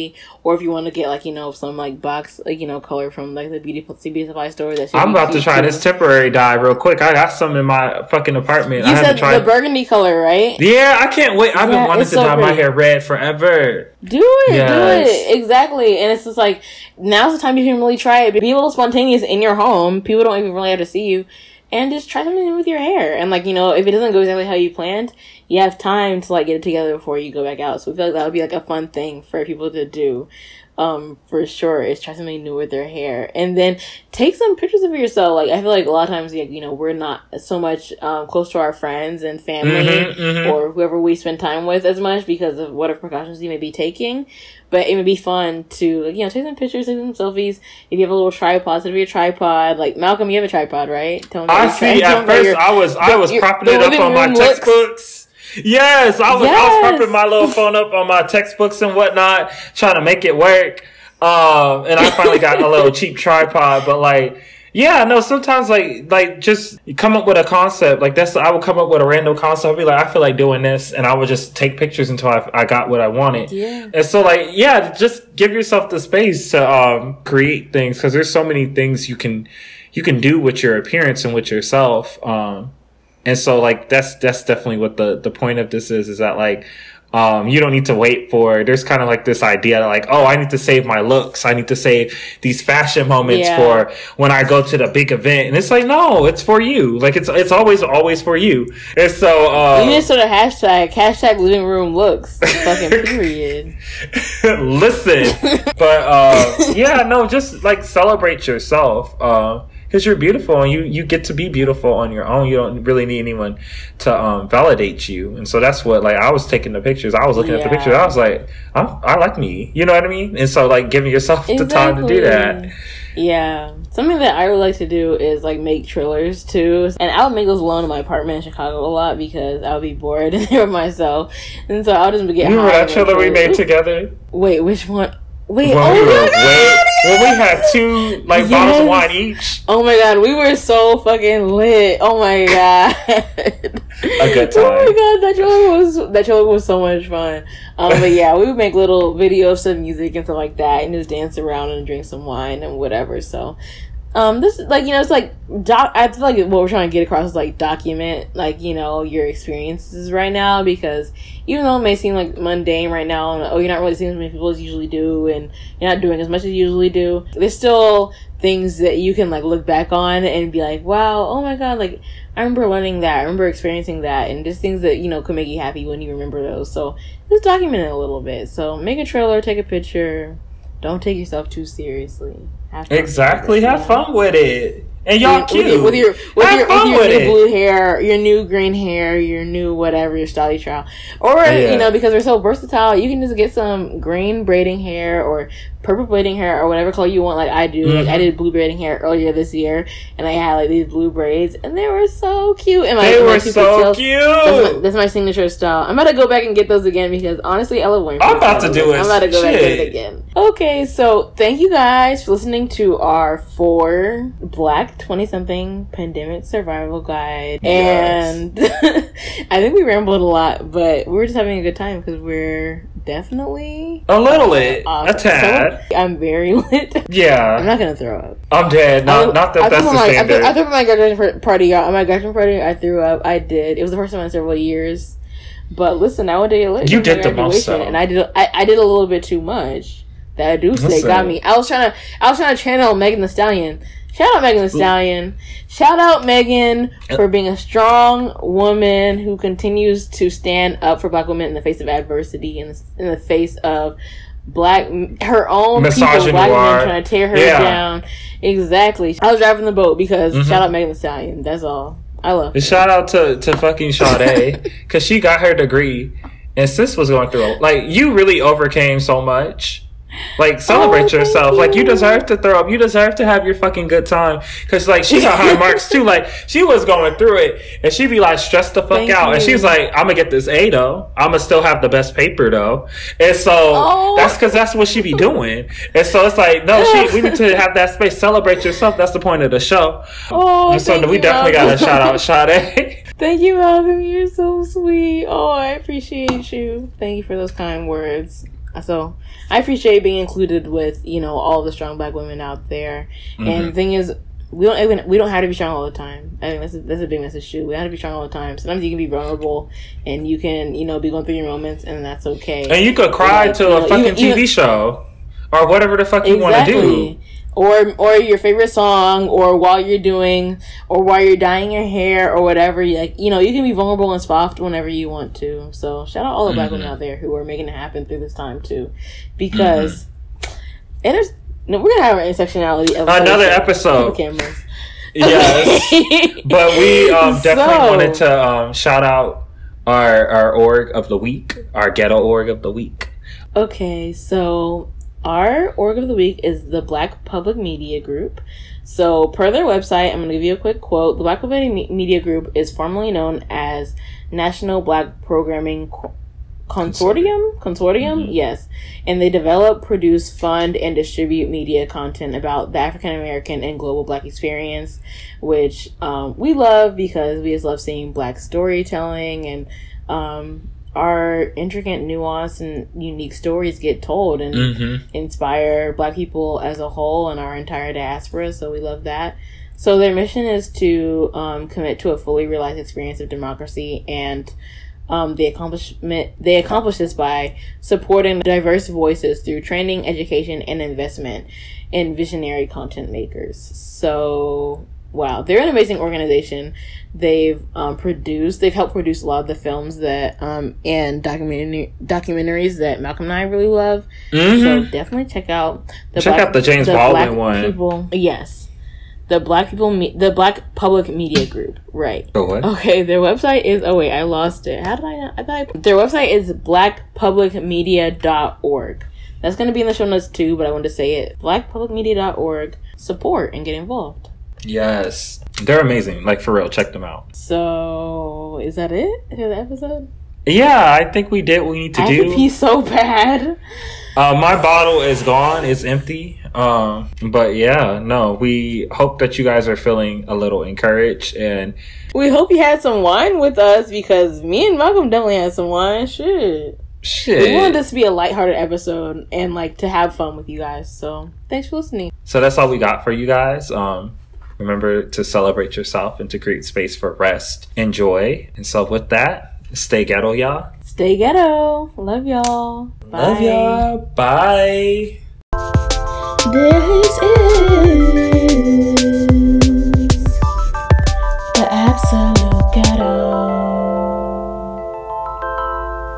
or if you want to get like, you know, some like box, like, you know, color from like the beauty supply store. That I'm about to try this temporary dye real quick. I got some in my fucking apartment. You said the burgundy color, right? Yeah, I can't wait. I've been wanting to dye my hair red forever. Do it. Exactly. And it's just like, now's the time you can really try it. Be a little spontaneous in your home. People don't even really have to see you. And just try something with your hair. And like, you know, if it doesn't go exactly how you planned, you have time to like get it together before you go back out. So I feel like that would be like a fun thing for people to do. For sure, is try something new with their hair, and then take some pictures of yourself. Like, I feel like a lot of times, like, you know, we're not so much close to our friends and family or whoever we spend time with as much because of whatever precautions you may be taking. But it would be fun to, like, you know, take some pictures, take some selfies. If you have a little tripod, set up your tripod. Like, Malcolm, you have a tripod, right? I see. At first, I was propping it up on my textbooks. Yes, I was propping my little phone up on my textbooks and whatnot, trying to make it work. And I finally got a little cheap tripod, but like, yeah, no, sometimes like just you come up with a concept. Like I would come up with a random concept. I'd be like, I feel like doing this, and I would just take pictures until I got what I wanted. Yeah. And so like, yeah, just give yourself the space to create things, because there's so many things you can do with your appearance and with yourself. And so, like, that's definitely what the point of this is that, like, you don't need to wait for, there's kind of like this idea that, like, oh, I need to save my looks. I need to save these fashion moments for when I go to the big event. And it's like, no, it's for you. Like, it's always for you. And so, you just sort of hashtag living room looks. Fucking period. Listen. But, yeah, no, just, like, celebrate yourself. Because you're beautiful, and you get to be beautiful on your own. You don't really need anyone to validate you. And so that's what, like, I was taking the pictures. I was looking at the pictures. I was like, I like me. You know what I mean? And so, like, giving yourself the time to do that. Yeah. Something that I would like to do is, like, make trillers, too. And I would make those alone in my apartment in Chicago a lot because I would be bored in there by And so I would just get You remember that triller we made together? Wait, which one? Wait, when we had 2 like bottles of wine each. Oh my god, we were so fucking lit. Oh my god, a good time. Oh my god, that trailer was so much fun. But yeah, we would make little videos of music and stuff like that, and just dance around and drink some wine and whatever. So, this, like, you know, it's like I feel like what we're trying to get across is like document, like, you know, your experiences right now, because even though it may seem like mundane right now, and oh, you're not really seeing as many people as you usually do, and you're not doing as much as you usually do, there's still things that you can like look back on and be like, wow, oh my god, like I remember learning that, I remember experiencing that, and just things that, you know, could make you happy when you remember those. So just document it a little bit. So make a trailer, take a picture. Don't take yourself too seriously. Exactly. Have fun with it. And y'all cute. With your new blue hair, your new green hair, your new whatever, your stylish trial. Or, you know, because we're so versatile, you can just get some green braiding hair or purple braiding hair or whatever color you want, like I do. Like, I did blue braiding hair earlier this year, and I had like these blue braids, and they were so cute. And they were so cute. That's my signature style. I'm about to go back and get those again because honestly, I love wearing. I'm about to do it. I'm about to go back and get it again. Okay, so thank you guys for listening to our 4 Black 20-something pandemic survival guide. And I think we rambled a lot, but we were just having a good time because we're definitely a little lit, a tad. So, I'm very lit. Yeah, I'm not gonna throw up. I'm dead. Not that that's the standard. I threw up my graduation party. On my graduation party, I threw up. I did. It was the first time in several years. But listen, I went to get lit. You did the most, though. And I did a little bit too much. That Duce got me. I was trying to channel Megan Thee Stallion. Shout out Megan Thee Stallion. Shout out Megan for being a strong woman who continues to stand up for Black women in the face of adversity, in the face of her own people, Black women trying to tear her down. Exactly. I was driving the boat because shout out Megan Thee Stallion. That's all. I love her. Shout out to fucking Sade, because she got her degree, and sis was going through like, you really overcame so much. Like, celebrate yourself. Like, you deserve to throw up. You deserve to have your fucking good time. Because, like, she got high marks, too. Like, she was going through it. And she'd be, like, stressed the fuck out. And she was like, I'm going to get this A, though. I'm going to still have the best paper, though. And so, that's because that's what she be doing. And so, it's like, no, we need to have that space. Celebrate yourself. That's the point of the show. And so, we definitely got to shout out Sade. Thank you, Malcolm. You're so sweet. Oh, I appreciate you. Thank you for those kind words. So, I appreciate being included with, you know, all the strong Black women out there. And the thing is, we don't have to be strong all the time. I think that's a big message too. We don't have to be strong all the time. Sometimes you can be vulnerable and you can, you know, be going through your moments, and that's okay. And you could cry to a fucking TV show or whatever the fuck you want to do. Or your favorite song, or while you're dyeing your hair or whatever. Like, you know, you can be vulnerable and soft whenever you want to. So shout out all the Black women out there who are making it happen through this time too, because we're gonna have an intersectionality episode. Another episode. Cameras. Yes, but we definitely wanted to shout out our org of the week, our ghetto org of the week. Okay, so our org of the week is the Black Public Media Group. So, per their website, I'm going to give you a quick quote. The Black Public Media Group is formerly known as National Black Programming Consortium? Yes. And they develop, produce, fund, and distribute media content about the African American and global Black experience, which we love because we just love seeing Black storytelling and our intricate, nuanced, and unique stories get told and inspire Black people as a whole and our entire diaspora. So we love that. So their mission is to commit to a fully realized experience of democracy, and they accomplish this by supporting diverse voices through training, education, and investment in visionary content makers. So wow, they're an amazing organization. They've helped produce a lot of the films that and documentaries that Malcolm and I really love. So definitely check out the James Baldwin one. Yes, the Black Public Media Group. Right. Oh, what? Okay, their website is. Oh wait, I lost it. How did their website is blackpublicmedia.org. That's going to be in the show notes too, but I wanted to say it. blackpublicmedia.org. Support and get involved. Yes, they're amazing. Like, for real, check them out. So, is that it for the episode? Yeah, I think we did what we need to do. I have to pee so bad. My bottle is gone. It's empty. But yeah, no, we hope that you guys are feeling a little encouraged, and we hope you had some wine with us, because me and Malcolm definitely had some wine. Shit. We wanted this to be a lighthearted episode and like to have fun with you guys. So thanks for listening. So that's all we got for you guys. Remember to celebrate yourself and to create space for rest and joy. And so with that, stay ghetto, y'all. Stay ghetto. Love y'all. Bye. Love y'all. Bye. This is